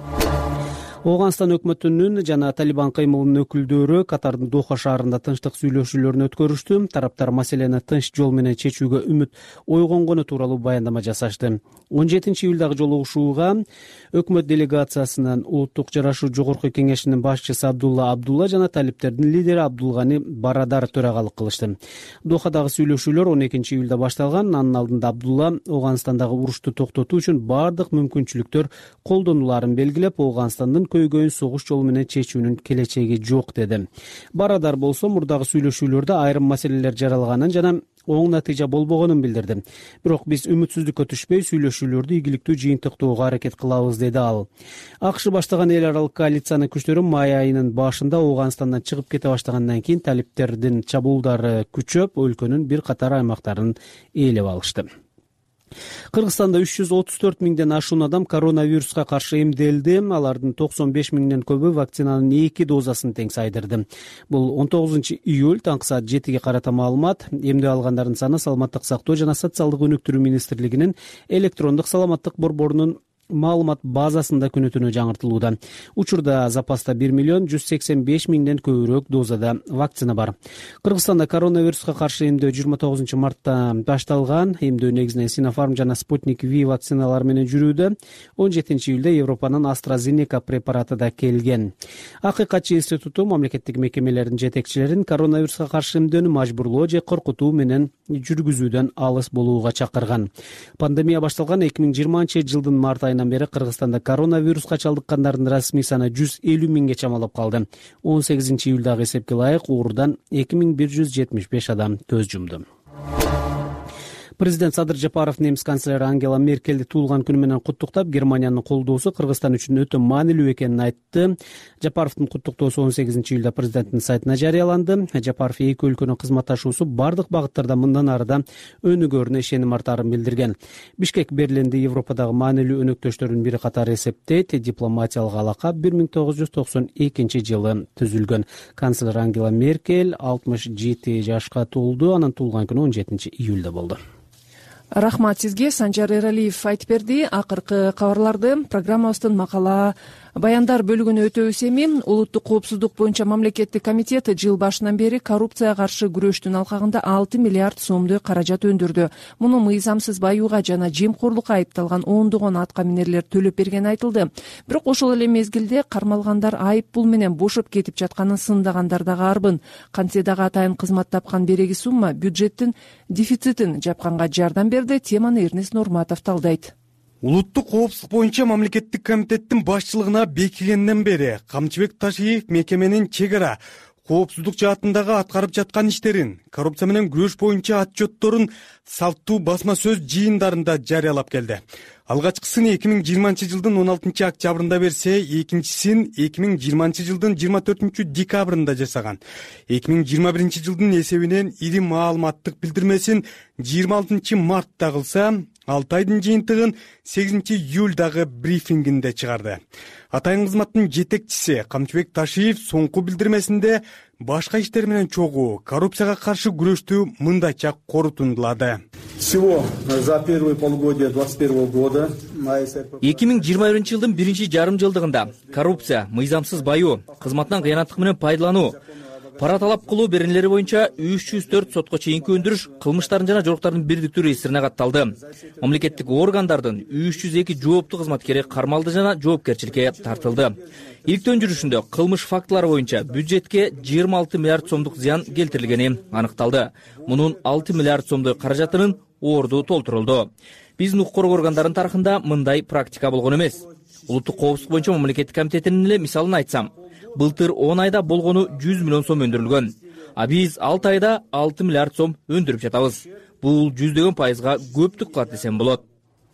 Ооганстан өкмөтүнүн жана Талибан кыймылынын өкүлдөрү Катардын Доха шаарында тынчтык сүйлөшүүлөрүн өткөрүштү. Тараптар маселени тынч жол менен чечүүгө үмүт ойгонгону тууралуу баяндама жасашты. он жетинчи июлдагы жолугушууга өкмөт делегациясынын Улуттук жарашуу жогорку кеңешинин башчысы Абдулла Абдулла жана талиптердин лидери Абдулгани Барадар төрагалык кылышты. Дохадагы сүйлөшүүлөр он экинчи июлда башталган. Анын алдында Абдулла Ооганстандагы урушту токтотуу үчүн бардык мүмкүнчүлүктөр колдонуларын белгилеп, Ооганстандын көйгөйүн согуш жолу менен чечүүнүн келечеги жок деди. Барадар болсо мурдагы сүйлөшүүлөрдө айрым маселелер жаралганын жана оң натыйжа болбогонун билдирди. Бирок биз үмүтсүздүккө түшпөй сүйлөшүүлөрдү игиликтүү жыйынтыктоого аракет кылабыз деди ал. АКШ баштаган эл аралык коалициянын күчтөрү май айынын башында Ооганстандан чыгып кете баштагандан кийин талиптердин чабуулдары күчөп, өлкөнүн бир катар аймактарын ээлеп алышты. Кыргызстанда үч жүз отуз төрт миңден ашуун адам коронавируска каршы эмделди. Алардын токсон беш миңден көбү вакцинанын эки дозасын тең сайдырды. Бул он тогузунчу июль таңкы саат жетиге карата маалымат. Эмдөө алгандардын саны Саламаттык сактоо жана социалдык өнүктүрүү министрлигинин электрондук саламаттык борборунун маалымат базасында күнү түнү жаңыртылууда. Учурда запаста бир миллион жүз сексен беш миңден көбүрөөк дозада вакцина бар. Кыргызстанда коронавируска каршы эмдөө жыйырма тогузунчу мартта башталган. Эмдөө негизинен Sinopharm жана Sputnik V вакциналары менен жүрүүдө. он жетинчи июлда Европанын AstraZeneca препараты да келген. Акыйкатчы институту мамлекеттик мекемелердин жетекчилерин коронавируска каршы эмдөөнү мажбурлоо же коркутуу менен жүргүзүүдөн алыс болууга чакырган. Пандемия башталган эки миң жыйырманчы жылдын март айынан бери Кыргызстанда коронавируска чалдыккандардын расмий саны жүз элүү миңге чамалап калды. он сегизинчи июлдагы эсепке ылайык оорудан эки миң бир жүз жетимиш беш адам көз жумду. президент Садыр Жапаров немис канцлери Ангела Меркельди туулган күнү менен куттуктап, Германиянын колдоосу Кыргызстан үчүн өтө маанилүү экенин айтты. Жапаровдун куттуктоосу он сегизинчи июлда президенттин сайтына жарыяланды. Жапаров эки өлкөнүн кызматташуусу бардык багыттарда мындан арыда өнүгөрүнө ишеним артаарын билдирген. Бишкек Берлинди Европадагы маанилүү өнөктөштөрдүн бири катары эсептейт. Дипломатиялык алака бир миң тогуз жүз токсон экинчи жылы түзүлгөн. Канцлер Ангела Меркель алтымыш жети жашка толду. Анын туулган күнү он жетинчи июлда болду. Рахмат сизге. Санжар Эралиев айтып берди. Акыркы кабарларды программабыздын макала баяндар бөлүгүнө өтөбүз. Эми улуттук коопсуздук боюнча мамлекеттик комитет жыл башынан бери коррупцияга каршы күрөштүн алкагында алты миллиард сомдой каражат өндүрдү. Муну мыйзамсыз баюуга жана жемкорлукка айыпталган ондогон атка минерлер төлөп бергени айтылды. Бирок ошол эле мезгилде кармалгандар айып пул менен бошоп кетип жатканын сындагандар дагы арбын. Кантсе дагы атайын кызмат тапкан береги сумма бюджеттин дефицитин жапканга жардам берди. Теманы Эрнест Нурматов талдайт. Улуттук коопсуздук боюнча мамлекеттик комитеттин башчылыгына бекигенден бери Камчыбек Ташиев мекеменин чек ара коопсуздук жаатындагы аткарып жаткан иштерин, коррупция менен күрөш боюнча отчетторун салттуу басма сөз жыйындарында жарыялап келди. Алгачкысын эки миң жыйырманчы жылдын он алтынчы октябрында берсе, экинчисин эки миң жыйырманчы жылдын жыйырма төртүнчү декабрында жасаган. эки миң жыйырма биринчи жылдын эсебинен ири маалыматтык билдирмесин жыйырма алтынчы мартта кылса, алты айдын жыйынтыгын сегизинчи июлдагы брифингинде чыгарды. Атайын кызматтын жетекчиси Камчыбек Ташиев соңку билдирмесинде башка иштер менен чогуу коррупцияга каршы күрөштү мындайча корутундулады. Всего за первое полугодие двадцать первого года эки миң жыйырма биринчи жылдын биринчи жарым жылдыгында коррупция, мыйзамсыз баюу, кызматтан кыянаттык менен пайдалануу, пара талап кылуу беренелери боюнча үч жүз төрт сотко чейинки өндүрүш кылмыштардын жана жоруктардын бирдиктүү реестрине катталды. Мамлекеттик органдардын үч жүз эки жооптуу кызматкери кармалды жана жоопкерчиликке тартылды. Илктөө жүрүшүндө кылмыш фактылары боюнча бюджетке жыйырма алты миллиард сомдук зыян келтирилгени аныкталды. Мунун алты миллиард сомдой каражатынын орду толтурулду. Биздин укук коргоо органдарынын тарыхында мындай практика болгон эмес. Улуттук коопсуздук боюнча мамлекеттик комитетинин эле мисалын айтсам, былтыр он айда болгону жүз миллион сом өндүрүлгөн. А биз алты айда алты миллиард сом өндүрүп жатабыз. Бул жүздөгөн пайызга көптүк кылат десем болот.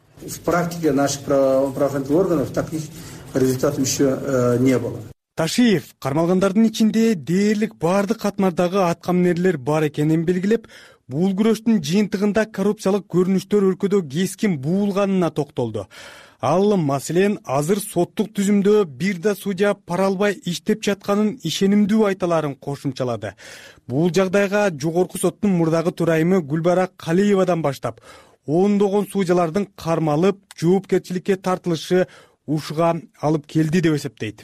В практике наших правоохранительных органов таких результатов еще не было. Ташиев кармалгандардын ичинде дээрлик бардык катмардагы атка минерлер бар экенин белгилеп, бул күрөштүн жыйынтыгында коррупциялык көрүнүштөр өлкөдө кескин буулганына токтолду. Ал маселен азыр соттук түзүмдө бир да судья пара албай иштеп жатканын ишенимдүү айталарын кошумчалады. Бул жагдайга жогорку соттун мурдагы төрайымы Гүлбара Калиевадан баштап ондогон судьялардын кармалып, жоопкерчиликке тартылышы ушуга алып келди деп эсептейт.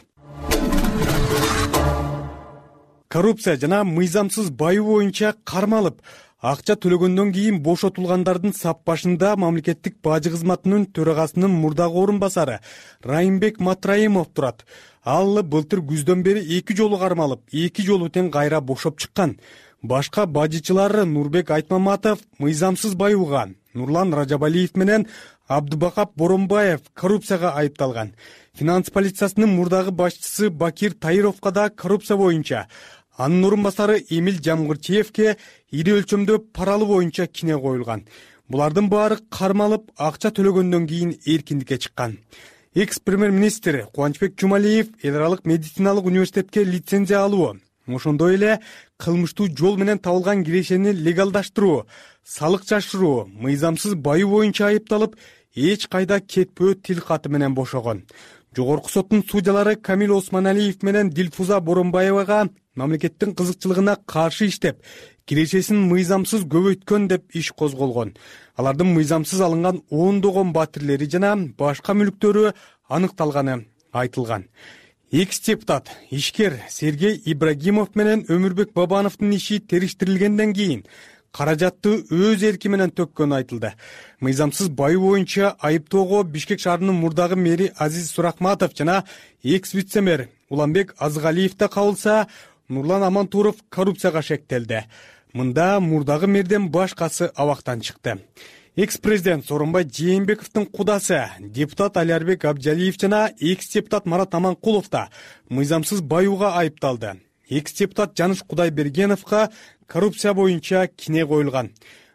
Коррупция жана мыйзамсыз баюу боюнча кармалып, акча төлөгөндөн кийин бошотулгандардын сап башында мамлекеттик бажы кызматынын төрагасынын мурдагы орун басары Райымбек Матраимов турат. Ал былтыр күздөн бери эки жолу кармалып, эки жолу тең кайра бошоп чыккан. Башка бажычылар Нурбек Айтмаматов мыйзамсыз баюуга, Нурлан Ражабалиев менен Абдубакап Боронбаев коррупцияга айыпталган. Финанс полициясынын мурдагы башчысы Бакир Таировго да коррупция боюнча, анын орун басары Эмил Жамгырчиевке ири өлчөмдө паралуу боюнча кине коюлган. Булардын баары кармалып, акча төлөгөндөн кийин эркиндикке чыккан. Экс-премьер-министр Кубанычбек Жумалиев эл аралык медициналык университетке лицензия алуу, ошондой эле кылмыштуу жол менен табылган кирешени легалдаштыруу, салык жашыруу, мыйзамсыз баюу боюнча айыпталып, эч кайда кетпөө тил каты менен бошогон. Жогорку соттун судьялары Камил Осмоналиев менен Дилфуза Боронбаевага мамлекеттин кызыкчылыгына каршы иштеп, кирешесин мыйзамсыз көбөйткөн деп иш козголгон. Алардын мыйзамсыз алынган ондогон батирлери жана башка мүлктөрү аныкталганы айтылган. Экс-депутат ишкер Сергей Ибрагимов менен Өмүрбек Бабановдун иши териштирилгенден кийин каражатты өз эрки менен төккөнү айтылды. Мыйзамсыз баюу боюнча айыптоого Бишкек шаарынын мурдагы мэри Азиз Сурахматов жана экс-вице-мэр Уланбек Азгалиев да кабылса, Нурлан Амантуров коррупцияга шектелди. Мында мурдагы мэрден башкасы абактан чыкты. Экс-президент Сооронбай Жээнбековдун кудасы депутат Алиарбек Абджалиев жана экс-депутат Марат Аманкулов да мыйзамсыз баюуга айыпталды. Экс-депутат Жаныш Кудайбергеновго коррупция боюнча кине коюлган.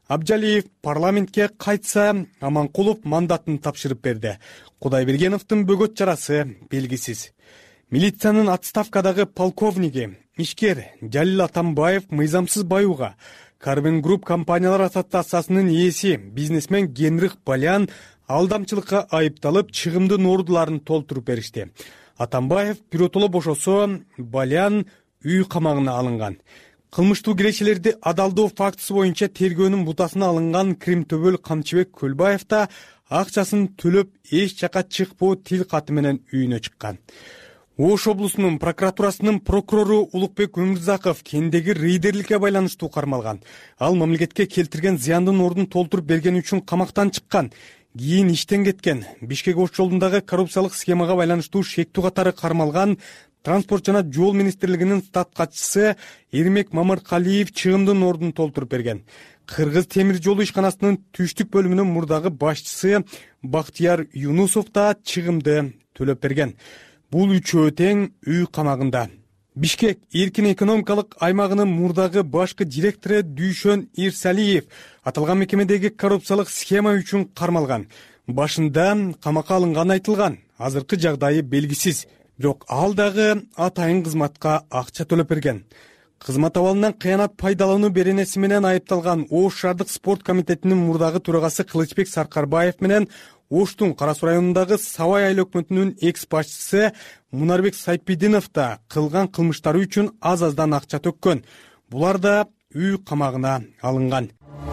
Абжалиев парламентке кайтса, Аманкулов мандатын тапшырып берди. Кудайбергеновдун бөгөт жарасы белгисиз. Милициянын отставкадагы полковниги, ишкер Жалил Атамбаев мыйзамсыз баюуга Карбен Групп компаниялар ассоциациясынын ээси бизнесмен Генрих Балян алдамчылыкка айыпталып, чыгымдын ордуларын толтуруп беришти. Атамбаев биротоло бошосо, Балян үй камагына алынган. Кылмыштуу кирешелерди адалдоо фактысы боюнча тергөөнүн бутасына алынган Кримтөбөл Камчыбек Көлбаев да акчасын төлөп эч жака чыкпоо тил каты менен үйүнө чыккан. Ош облусунун прокуратурасынын прокурору Улукбек Өмүрзаков кендеги рейдерликке байланыштуу кармалган. Ал мамлекетке келтирген зыяндын ордун толтуруп бергени үчүн камактан чыккан. Кийин иштен кеткен. Бишкек Ош жолундагы коррупциялык схемага байланыштуу шектүү катары кармалган Транспорт жана жол министрлигинин штат катчысы Эрмек Мамыркалиев чыгымдын ордун толтуруп берген. Кыргыз темир жолу ишканасынын түштүк бөлүмүнүн мурдагы башчысы Бактияр Юнусов да чыгымды төлөп берген. Бул үчөө тең үй камагында. Бишкек эркин экономикалык аймагынын мурдагы башкы директору Дүйшөн Ирсалиев аталган мекемедеги коррупциялык схема үчүн кармалган. Башында камакка алынганы айтылган. Азыркы жагдайы белгисиз. Бирок ал дагы атайын кызматка акча төлөп берген. Кызмат абалынан кыянат пайдалануу беренеси менен айыпталган Ош шаардык спорт комитетинин мурдагы төрагасы Кылычбек Саркарбаев менен Оштун Кара Суу районундагы Сабай айыл өкмөтүнүн экс башчысы Мунарбек Сайпидинов да кылган кылмыштары үчүн аз-аздан акча төккөн. Булар да үй камагына алынган.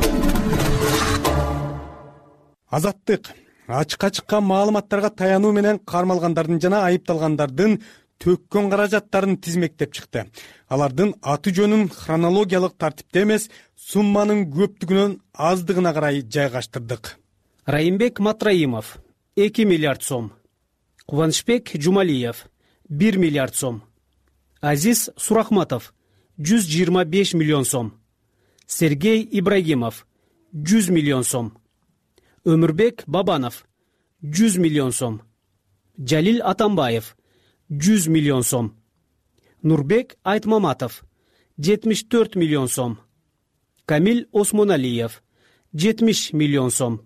Азаттык ачыкка чыккан маалыматтарга таянуу менен кармалгандардын жана айыпталгандардын төккөн каражаттарын тизмектеп чыкты. Алардын аты жөнүн хронологиялык тартипте эмес, сумманын көптүгүнөн аздыгына карай жайгаштырдык. Райымбек Матраимов эки миллиард сом, Кубанычбек Жумалиев бир миллиард сом, Азиз Сурахматов жүз жыйырма беш миллион сом, Сергей Ибрагимов жүз миллион сом, Өмүрбек Бабанов жүз миллион сом, Жалил Атамбаев жүз миллион сом, Нурбек Айтмаматов жетимиш төрт миллион сом, Камил Осмоналиев жетимиш миллион сом,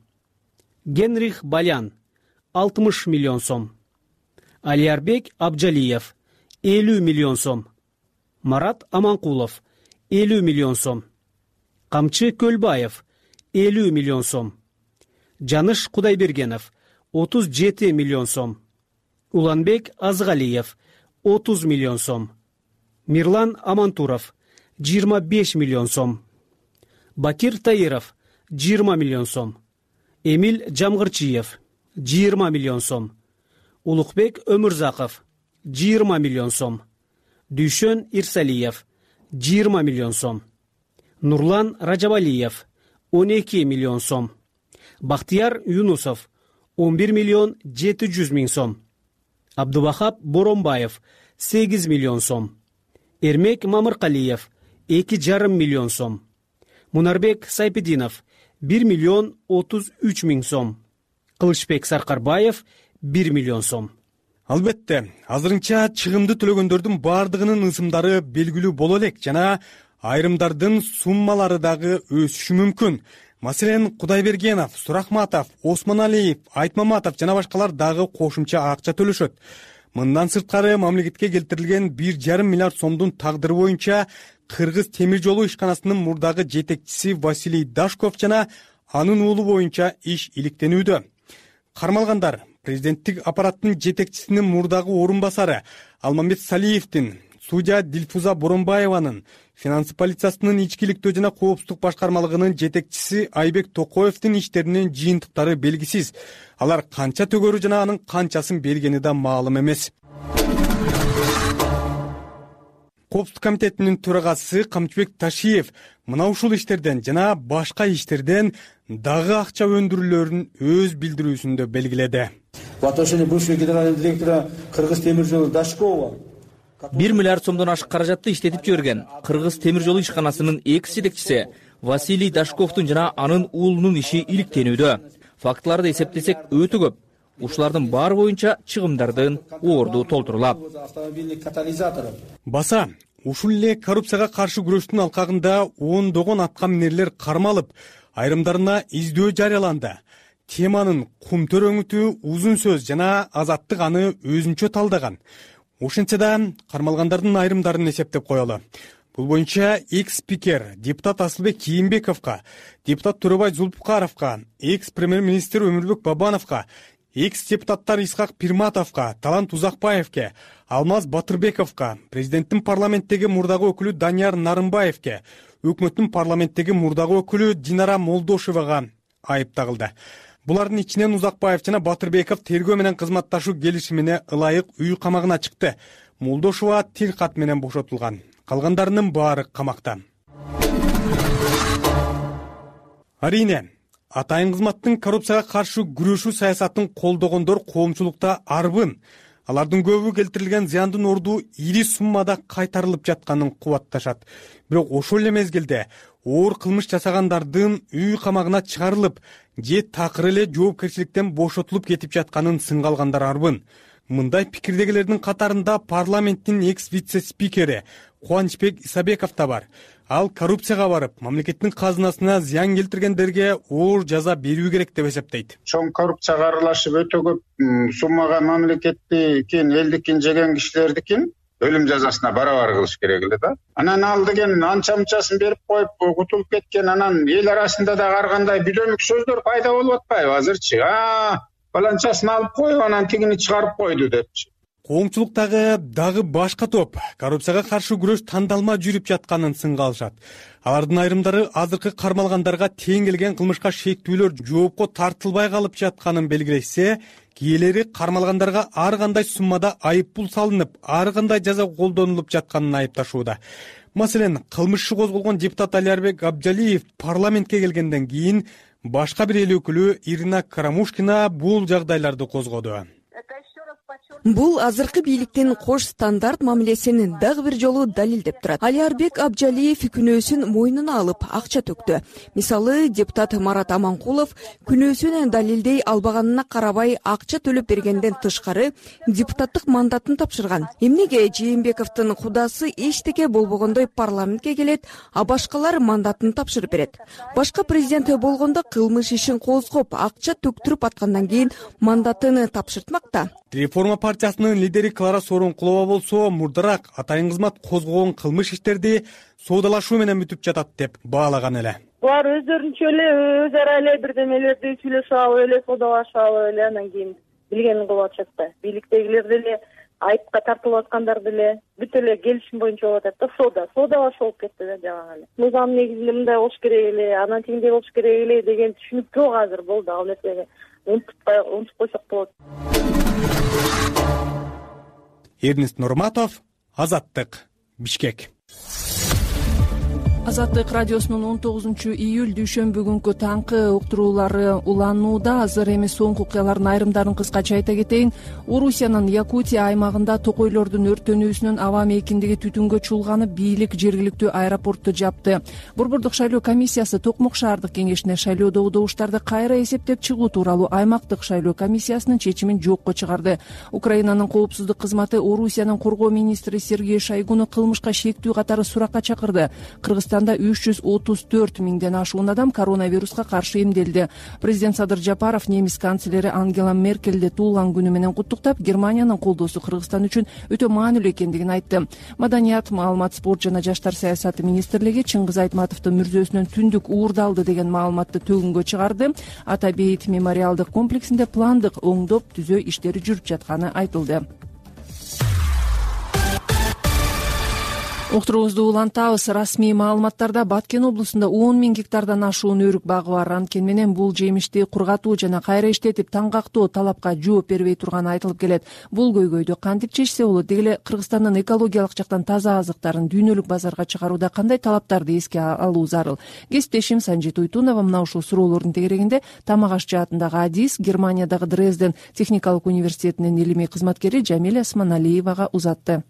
Генрих Балян алтымыш миллион сом, Алиярбек Абжалиев элүү миллион сом, Марат Аманкулов элүү миллион сом, Камчы Көлбаев элүү миллион сом, Жаныш Кудайбергенов отуз жети миллион сом, Уланбек Азгалиев отуз миллион сом, Мирлан Амантуров жыйырма беш миллион сом, Бакир Таиров жыйырма миллион сом, Эмил Жамгырчиев жыйырма миллион сом, Улукбек Өмүрзаков жыйырма миллион сом, Дүйшөн Ирсалиев жыйырма миллион сом, Нурлан Ражабалиев он эки миллион сом, Бактияр Юнусов он бир миллион жети жүз миң сом, Абдубахап Боронбаев сегиз миллион сом, Эрмек Мамыркалиев эки жарым миллион сом, Мунарбек Сайпидинов бир миллион отуз үч миң сом, Кылычбек Саркарбаев бир миллион сом. Албетте, азырынча чыгымды төлөгөндөрдүн бардыгынын ысымдары белгилүү боло элек жана айрымдардын суммалары дагы өсүшү мүмкүн. Маселен, Кудайбергенов, Сурахматов, Осмоналиев, Айтмаматов жана башкалар дагы кошумча акча төлөшөт. Мындан сырткары мамлекетке келтирилген бир жарым миллиард сомдун тагдыры боюнча Кыргыз темир жолу ишканасынын мурдагы жетекчиси Василий Дашков жана анын уулу боюнча иш иликтенүүдө. Кармалгандар президенттик аппараттын жетекчисинин мурдагы орун басары Алмамбет Салиевдин, судья Дилфуза Боронбаеванын, финансы полициясынын ичкиликтөө жана коопсуздук башкармалыгынын жетекчиси Айбек Токоевдин иштеринин жыйынтыктары белгисиз. Алар канча төгөрү жана анын канчасын бергени да маалым эмес. Коопсуздук комитетинин төрагасы Камчыбек Ташиев мына ушул иштерден жана башка иштерден дагы акча өндүрүүлөрүн өз билдирүүсүндө белгиледи. В отношении бывшего генерального директора Кыргыз темир жолу Дашкова бир миллиард сомдон ашык каражатты иштетип жиберген Кыргыз темир жолу ишканасынын экс жетекчиси Василий Дашковдун жана анын уулунун иши иликтенүүдө. Фактыларды эсептесек өтө көп. Ушулардын баары боюнча чыгымдардын орду толтурулат. Баса, ушул эле коррупцияга каршы күрөштүн алкагында ондогон атка минерлер кармалып, айрымдарына издөө жарыяланды. Теманын кум төрөңүтү узун сөз жана Азаттык аны өзүнчө талдаган. Ошентсе да кармалгандардын айрымдарын эсептеп коелу. Бул боюнча экс-спикер депутат Асылбек Кийимбековго, депутат Төрөбай Зулпукаровго, экс-премьер-министр Өмүрбек Бабановго, экс-депутаттар Исхак Пирматовго, Талант Узакбаевге, Алмаз Батырбековго, президенттин парламенттеги мурдагы өкүлү Данияр Нарымбаевге, өкмөттүн парламенттеги мурдагы өкүлү Динара Молдошевага айып тагылды. Булардын ичинен Узакбаев жана Батырбеков тергөө менен кызматташуу келишимине ылайык үй камагына чыкты. Молдошева тил кат менен бошотулган. Калгандарынын баары камакта. Арине, атайын кызматтын коррупцияга каршы күрөшүү саясатын колдогондор коомчулукта арбын. Алардын көбү келтирилген зыяндын орду ири суммада кайтарылып жатканын кубатташат. Бирок ошол эле мезгилде оор кылмыш жасагандардын үй камагына чыгарылып, же такыр эле жоопкерчиликтен бошотулуп кетип жатканын сынга алгандар арбын. Мындай пикирдегилердин катарында парламенттин экс-вице-спикери Кубанычбек Исабеков да бар. Ал коррупцияга барып, мамлекеттин казынасына зыян келтиргендерге оор жаза берүү керек деп эсептейт. Чоң коррупцияга аралашып өтө көп суммага мамлекетти кийин элдикин жеген кишилердикин өлүм жазасына барабар кылыш керек эле да. Анан ал деген анча мынчасын берип коюп кутулуп кеткен, анан эл арасында да ар кандай бүлөнүк сөздөр пайда болуп атпайбы азырчы? А, баланчасын алып коюп анан тигини чыгарып койду депчи. Коомчулуктагы дагы башка топ коррупцияга каршы күрөш тандалма жүрүп жатканын сынга алышат. Алардын айрымдары азыркы кармалгандарга тең келген кылмышка шектүүлөр жоопко тартылбай калып жатканын белгилесе, кийинleri кармалгандарга ар кандай суммада айып пул салынып, ар кандай жаза колдонулуп жатканын айыпташууда. Маселен, кылмыш иши козголгон депутат Алиарбек Абджалиев парламентке келгенден кийин башка бир эл өкүлү Ирина Карамушкина бул жагдайларды козгоду. Бул азыркы бийликтин кош стандарт мамилесин дагы бир жолу далилдеп турат. Алиарбек Абджалиев күнөөсүн мойнуна алып акча төктү. Мисалы, депутат Марат Аманкулов күнөөсүн далилдей албаганына карабай акча төлөп бергенден тышкары депутаттык мандатын тапшырган. Эмнеге Жээнбековдун кудасы эчтеке болбогондой парламентке келет, а башкалар мандатын тапшырып берет. Башка президент болгондо кылмыш ишин козгоп, акча төктүрүп аткандан кийин мандатын тапшыртмакта. Реформа партиясынын лидери Клара Сооронкулова болсо мурдараак атайын кызмат козгогон кылмыш иштерди соодалашуу менен бүтүп жатат деп баалаган эле. Булар өздөрүнчө эле өз ара эле бирдемелерди сүйлөшүп алып эле соодалашып алып эле анан кийин билгенин кылып атышат да. Бийликтегилер деле айыпка тартылып аткандар деле бүт эле келишим боюнча болуп атат да, соода, соодалашуу болуп кетти да жаган эле. Мыйзам негизинде мындай болуш керек эле, анан тигиндей болуш керек эле деген түшүнүк жок азыр болду. Ал нерсеге унутпай унутуп койсок болот. Эрнест Нурматов, Азаттык, Бишкек. Азаттык радиосунун он тогузунчу июль дүйшөмбү күнкү таңкы уктуруулары уланууда. Азыр эми соңку окуялардын айрымдарын кыскача айта кетейин. Орусиянын Якутия аймагында токойлордун өрттөнүүсүнөн аба мейкиндиги түтүнгө чуулганып, бийлик жергиликтүү аэропортту жапты. Борбордук шайлоо комиссиясы Токмок шаардык кеңешине шайлоодогу добуштарды кайра эсептеп чыгуу тууралуу аймактык шайлоо комиссиясынын чечимин жокко чыгарды. Украинанын коопсуздук кызматы Орусиянын коргоо министри Сергей Шойгуну кылмышка шектүү катары суракка чакырды. Кыргызстанда үч жүз отуз төрт миңден ашуун адам коронавируска каршы эмделди. Президент Садыр Жапаров немис канцлери Ангела Меркельди туулган күнү менен куттуктап, Германиянын колдоосу Кыргызстан үчүн өтө маанилүү экендигин айтты. Маданият, маалымат, спорт жана жаштар саясаты министрлиги Чыңгыз Айтматовдун мүрзөсүнөн түндүк уурдалды деген маалыматты төгүнгө чыгарды. Ата Бейит мемориалдык комплексинде пландык оңдоп түзөө иштери жүрүп жатканы айтылды. Уктуруубузду улантабыз. Расмий маалыматтарда Баткен облусунда он миң гектардан ашуун өрүк багы бар. Анткени менен бул жемишти кургатуу жана кайра иштетип таңгактоо талапка жооп бербей турганы айтылып келет. Бул көйгөйдү кантип чечсе болот? Дегеле Кыргызстандын экологиялык жактан таза азыктарын дүйнөлүк базарга чыгарууда кандай талаптарды эске алуу зарыл? Кесиптешим Санжит Уйтунова мына ушул суроолордун тегерегинде тамак аш жаатындагы адис, Германиядагы Дрезден техникалык университетинин илимий кызматкери Жамиля Осмоналиевага узатты.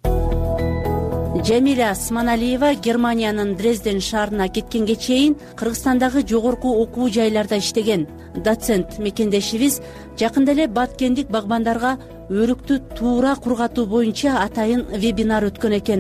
Жамиля Осмоналиева Германиянын Дрезден шаарына кеткенге чейин Кыргызстандагы жогорку окуу жайларда иштеген. Доцент мекендешибиз жакында эле баткендик багбандарга өрүктү туура кургатуу боюнча атайын вебинар өткөн экен.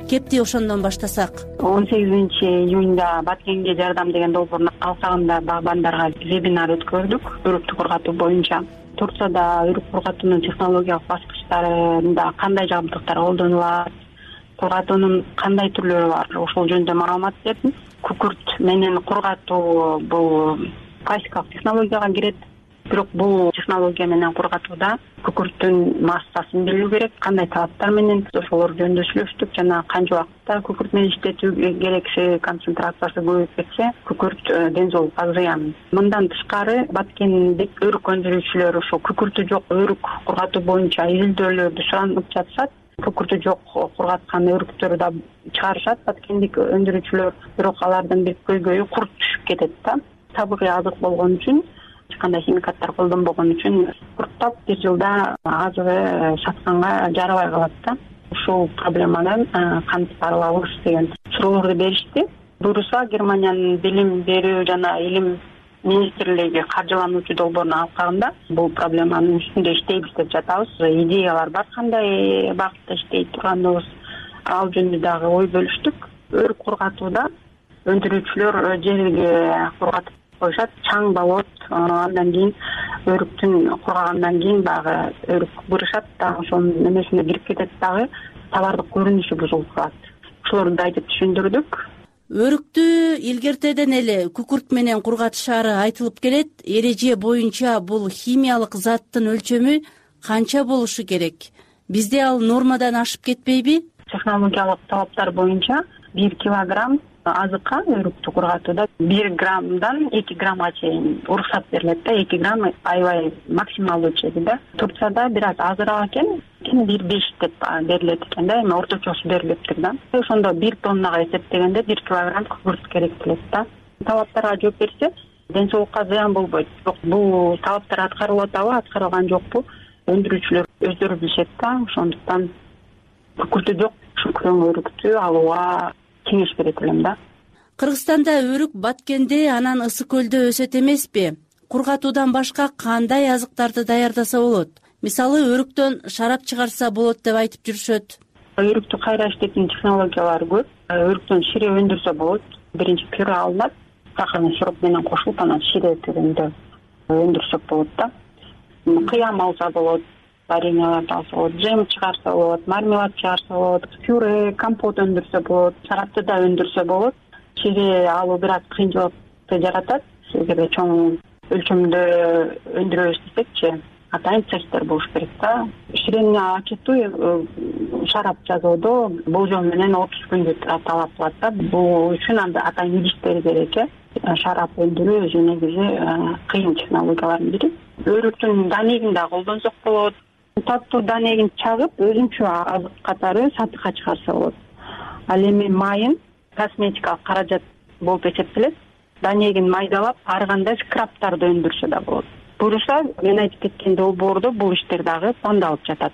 кепти ошондон баштасак. он сегизинчи июнда Баткенге жардам деген долбоордун алкагында багбандарга вебинар өткөрдүк өрүктү кургатуу боюнча. Турцияда өрүк кургатуунун технологиялык баскычтарында кандай жабдыктар колдонулат, кургатуунун кандай түрлөрү бар, ошол жөнүндө маалымат бердим. Күкүрт менен кургатуу бул классикалык технологияга кирет. Бирок бул технология менен кургатууда күкүрттүн массасын билүү керек, кандай талаптар менен ошолор жөнүндө сүйлөштүк жана канча убакытта күкүрт менен иштетүү керекси, концентрациясы көбөйүп кетсе күкүрт ден соолукка зыян. Мындан тышкары Баткендик өрүк өндүрүүчүлөр ошо күкүртү жок өрүк кургатуу боюнча изилдөөлөрдү суранып жатышат. Күкүртү жок кургаткан өрүктөрдү да чыгарышат Баткендик өндүрүүчүлөр, бирок алардын бир көйгөйү курт түшүп кетет да. Табигый азык болгон үчүн, эч кандай химикаттар колдонбогон үчүн курттап бир жылда азыгы сатканга жарабай калат да. Ушул проблемадан кантип арылабыз деген суроолорду беришти. Буюрса Германиянын билим берүү жана илим министрлиги каржылануучу долбоорунун алкагында бул проблеманын үстүндө иштейбиз деп жатабыз. Идеялар бар, кандай багытта иштей турганыбыз, ал жөнүндө дагы ой бөлүштүк. Өрүк кургатууда өндүрүүчүлөр жерге кургатып коюшат, чаң болот, андан кийин өрүктүн кургагандан кийин дагы өрүк бырышат да, ошонун немесине кирип кетет дагы, товардык көрүнүшү бузулуп калат. Ошолорду да айтып түшүндүрдүк. Өрүктү илгертеден эле күкүрт менен кургатышаары айтылып келет. Эреже боюнча бул химиялык заттын өлчөмү канча болушу керек? Бизде ал нормадан ашып кетпейби? Технологиялык талаптар боюнча бир килограмм азыкка өрүктү кургатууда бир граммдан эки граммга чейин уруксат берилет да. эки грамм аябай максималдуу чеги да. Турцияда бир аз азыраак экен, бир беш деп берилет экен да, эми орточосу берилиптир да. Ошондо бир тоннага эсептегенде бир килограмм күкүрт керек келет да. Талаптарга жооп берсе, ден соолукка зыян болбойт. Бирок бул талаптар аткарылып атабы, аткарылган жокпу? Өндүрүүчүлөр өздөрү билишет да. Ошондуктан күкүртү жок шүкүрөң өрүктү алууга кеңеш берет элем да. Кыргызстанда өрүк Баткенде, анан Ысык көлдө өсөт эмеспи? Кургатуудан башка кандай азыктарды даярдаса болот? Мисалы, өрүктөн шарап чыгарса болот деп айтып жүрүшөт. Өрүктү кайра иштетүүнүн технологиялары көп. Өрүктөн шире өндүрсө болот. Биринчи пюре алынат, сахарный сироп менен кошулуп, анан шире түрүндө өндүрсөк болот да. Кыям алса болот, вареньяларды алса болот, джем чыгарса болот, мармелад чыгарса болот, пюре, компот өндүрсө болот, шарапты да өндүрсө болот. Шире алуу бир аз кыйынчылыкты жаратат. Эгерде чоң өлчөмдө өндүрөбүз десекчи, атайын цехтер болуш керек да. Ширени ачытуу шарап жасоодо болжол менен отуз күндү талап кылат да. Бул үчүн анда атайын идиштер керек э. Шарап өндүрүү өзү негизи кыйын технологиялардын бири. Өрүктүн данегин да колдонсок болот. Таттуу данегин чагып, өзүнчө азык катары сатыкка чыгарса болот. Ал эми майын косметикалык каражат болуп эсептелет. Данегин майдалап, ар кандай скраптарды өндүрсө да болот. Буюрса, мен айтып кеткен долбоордо бул иштер дагы пландалып жатат.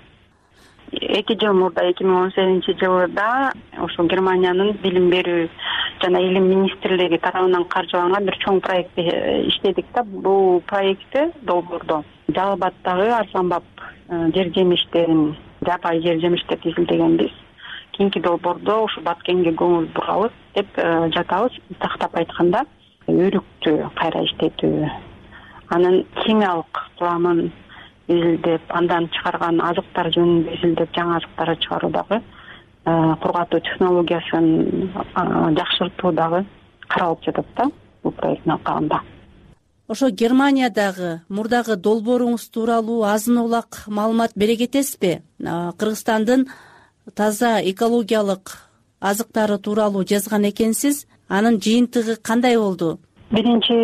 Эки жыл мурда, эки миң он сегизинчи жылда ошо Германиянын билим берүү жана илим министрлиги тарабынан каржыланган бир чоң проектти иштедик да. Бул проектте долбоордо Жалал Абаддагы арзанбап жер жемиштерин, жапайы жер жемиштерди изилдегенбиз. Кийинки долбоордо ушу Баткенге көңүл буралы деп жатабыз. Тактап айтканда, өрүктү кайра иштетүү, анын химиялык курамын изилдеп, андан чыгарган азыктар жөнүндө изилдеп, жаңы азыктарды чыгаруу дагы, кургатуу технологиясын жакшыртуу дагы каралып жатат да бул проекттин алкагында. Ошо Германиядагы мурдагы долбооруңуз тууралуу азын улак маалымат бере кетесизби? Кыргызстандын таза экологиялык азыктары тууралуу жазган экенсиз. Анын жыйынтыгы кандай болду? Биринчи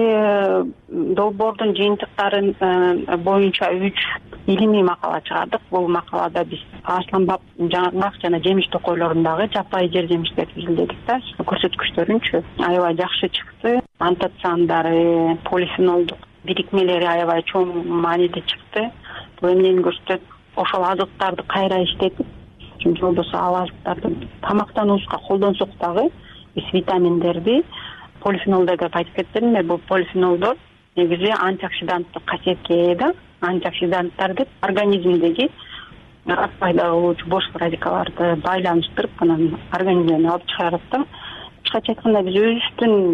долбоордун жыйынтыктары боюнча үч илимий макала чыгардык. Бул макалада биз арсланбап жаңгак жана жемиш токойлорундагы жапайы жер жемиштерди изилдедик да. Көрсөткүчтөрүнчү аябай жакшы чыкты. Антоциандары, полифенолдук бирикмелери аябай чоң мааниде чыкты. Бул эмнени көрсөтөт? Ошол азыктарды кайра иштетип, же болбосо ал азыктарды тамактануубузга колдонсок дагы биз витаминдерди, полифенолдорду айтып кеттим. Бул полифенолдор негизи антиоксиданттык касиетке ээ да. Антиоксиданттар деп организмдеги ак пайдалануучу бошко радикалдарды байланыштырып анан организмден алып чыгарат да. Башкача айтканда биз өзүбүздүн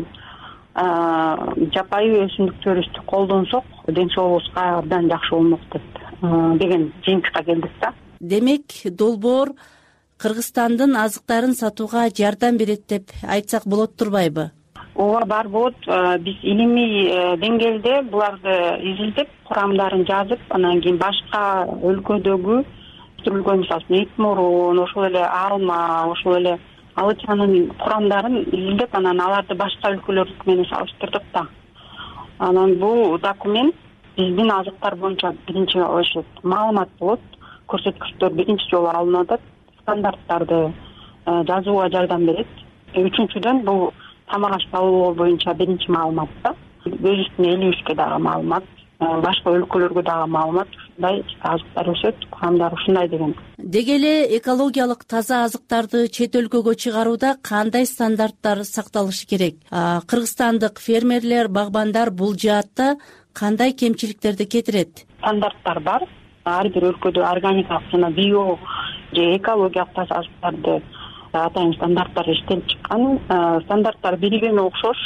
жапайы өсүмдүктөрүбүздү колдонсок ден соолугубузга абдан жакшы болмок деп деген жыйынтыкка келдик да. Демек, долбоор Кыргызстандын азыктарын сатууга жардам берет деп айтсак болот турбайбы? Ооба, бар болот. Биз илимий деңгээлде буларды изилдеп, курамдарын жазып, анан кийин башка өлкөдөгү өстүрүлгөн, мисалы үчүн эт мурун, ошол эле алма, ошол эле алычанын курамдарын изилдеп, анан аларды башка өлкөлөрдүкү менен салыштырдык да. Анан бул документ биздин азыктар боюнча биринчи ошо маалымат болот, көрсөткүчтөр биринчи жолу алынып атат, стандарттарды жазууга жардам берет. Үчүнчүдөн бул тамак аш талоолор боюнча биринчи маалымат да. Өзүбүздүн элибизге дагы маалымат, башка өлкөлөргө дагы маалымат, ушундай азыктар өсөт, курамдары ушундай деген. Деги эле экологиялык таза азыктарды чет өлкөгө чыгарууда кандай стандарттар сакталышы керек? Кыргызстандык фермерлер, багбандар бул жаатта кандай кемчиликтерди кетирет? Стандарттар бар. Ар бир өлкөдө органикалык жана био же экологиялык таза азыктарды атайын стандарттар иштелип чыккан. Стандарттар бири-бирине окшош,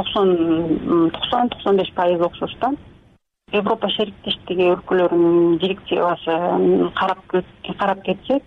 токсон токсон беш пайыз окшош да. Европа шериктештиги өлкөлөрүнүн директивасы карап карап кетсек,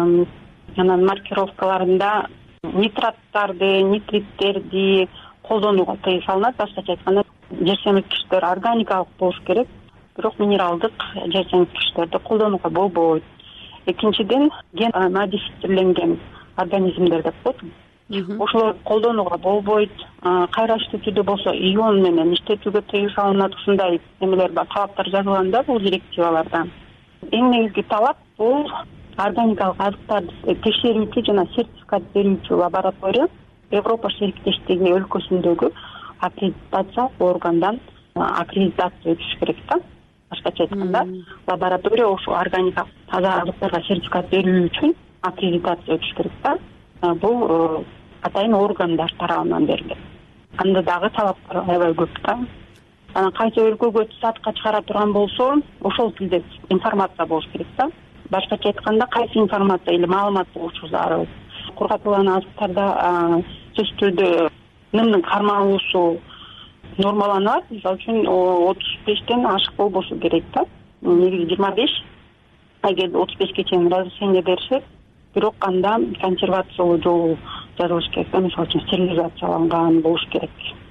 анан маркировкаларында нитраттарды, нитриттерди колдонууга тыюу салынат. Башкача айтканда, жер семирткичтер органикалык болуш керек, бирок минералдык жер семирткичтерди колдонууга болбойт. Экинчиден, ген модифицирленген организмдер деп коет. Ошолорду колдонууга болбойт. Кайра иштетүүдө болсо ион менен иштетүүгө тыюу салынат. Ушундай эмелер бар, талаптар жазылган да бул директиваларда. Эң негизги талап бул органикалык азыктарды текшерүүчү жана сертификат берүүчү лаборатория Европа шериктештиги өлкөсүндөгү аккредитациялык органдан аккредитация өтүш керек да. Башкача айтканда, лаборатория ошо органикалык таза азыктарга сертификат берүү үчүн аккредитация өтүш керек да. Бул атайын органдар тарабынан берилет. Анда дагы талаптар аябай көп да. Анан кайсы өлкөгө сатка чыгара турган болсо, ошол тилде информация болуш керек да. Башкача айтканда, кайсы информация или маалымат болушу зарыл. Кургатылган азыктарда сөзсүз түрдө нымдын кармалуусу нормаланат. Мисалы үчүн отуз бештен ашык болбошу керек да. Негизи жыйырма беш, эгер отуз бешке чейин разрешение беришет, бирок анда консервациялуу жолу жазылыш керек да. Мисалы үчүн стерилизацияланган болуш керек.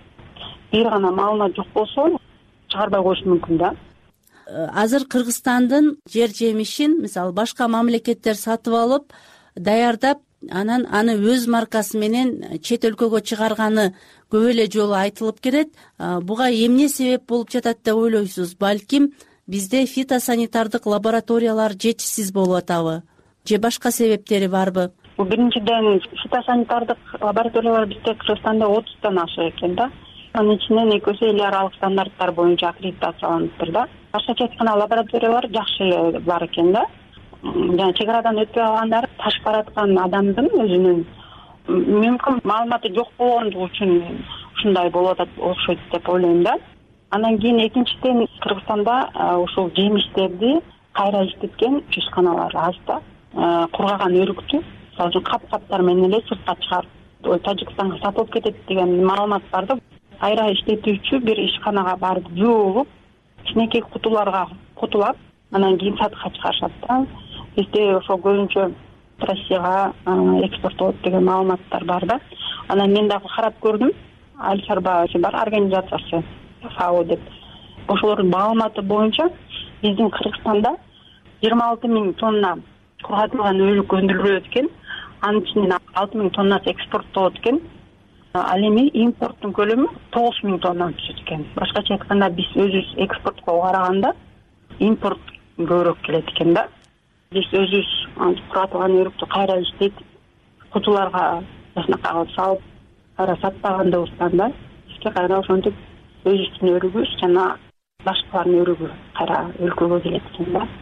Бир гана маалымат жок болсо, чыгарбай коюш мүмкүн да. Азыр Кыргызстандын жер жемишин, мисалы, башка мамлекеттер сатып алып, даярдап, анан аны өз маркасы менен чет өлкөгө чыгарганы көп эле жолу айтылып келет. Буга эмне себеп болуп жатат деп ойлойсуз? Балким бизде фитосанитардык лабораториялар жетишсиз болуп атабы? Же башка себептери барбы? Биринчиден, фитосанитардык лабораториялар бизде Кыргызстанда отуздан ашык экен да. Анын ичинен экөөсү эл аралык стандарттар боюнча аккредитацияланыптыр да. Башкача айтканда, лабораториялар жакшы эле бар экен да. Жана чек арадан өтпөй алгандар ташып бараткан адамдын өзүнүн мүмкүн маалыматы жок болгондугу үчүн ушундай болуп атат окшойт деп ойлойм да. Анан кийин экинчиден, Кыргызстанда ушул жемиштерди кайра иштеткен ишканалар аз да. Кургаган өрүктү, мисалы үчүн кап-каптар менен эле сыртка чыгарып Тажикстанга сатылып кетет деген маалымат бар да. Кайра иштетүүчү бир ишканага барып жуулуп, кичинекей кутуларга кутулап, анан кийин сатыкка чыгарышат да. Бизде ошо көбүнчө Россияга экспорттолот деген маалыматтар бар да. Анан мен дагы карап көрдүм. Аль-Шарба бар организациясы, ФАО деп. Ошолордун маалыматы боюнча биздин Кыргызстанда жыйырма алты миң тонна кургатылган өлүк өндүрүлөт экен. Анын ичинен алты миң тоннасы экспорттолот экен. Ал эми импорттун көлөмү тогуз миң тоннаны түзөт экен. Башкача айтканда, биз өзүбүз экспортко караганда импорт көбүрөөк келет экен да. Биз өзүбүз кургатылган өрүктү кайра иштетип, кутуларга жакшынакай кылып салып, кайра сатпагандыгыбыздан да бизге кайра ошентип өзүбүздүн өрүгүбүз жана башкалардын өрүгү кайра өлкөгө келет экен да.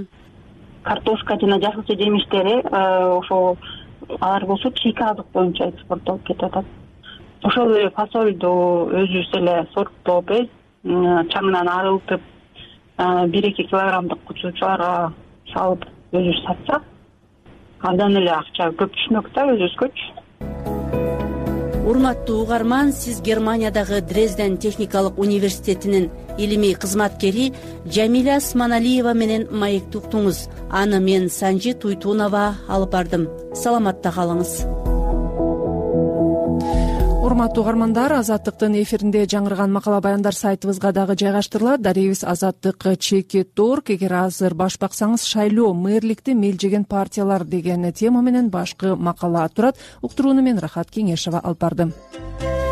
Картошка жана жашылча жемиштери ошо алар болсо чийки азык боюнча экспорттолуп кетип атат. Ошол эле фасолду өзүбүз эле сорттоп, чаңынан арылтып, бир эки килограммдык кутучаларга салып өзүбүз сатсак андан эле акча көп түшмөк да өзүбүзгөчү. Урматтуу угарман, сиз Германиядагы Дрезден техникалык университетинин илимий кызматкери Жамиля Осмоналиева менен маекти уктуңуз. Аны мен Санжи Туйтунова алып бардым. Саламатта калыңыз. Урматтуу угармандар, Азаттыктын эфиринде жаңырган макала баяндар сайтыбызга дагы жайгаштырылат. Дарегибиз азаттык чекит точка орг. Эгер азыр баш баксаңыз, шайлоо, мэрликти мелжеген партиялар деген тема менен башкы макала турат. Уктурууну мен Рахат Кеңешова алып бардым.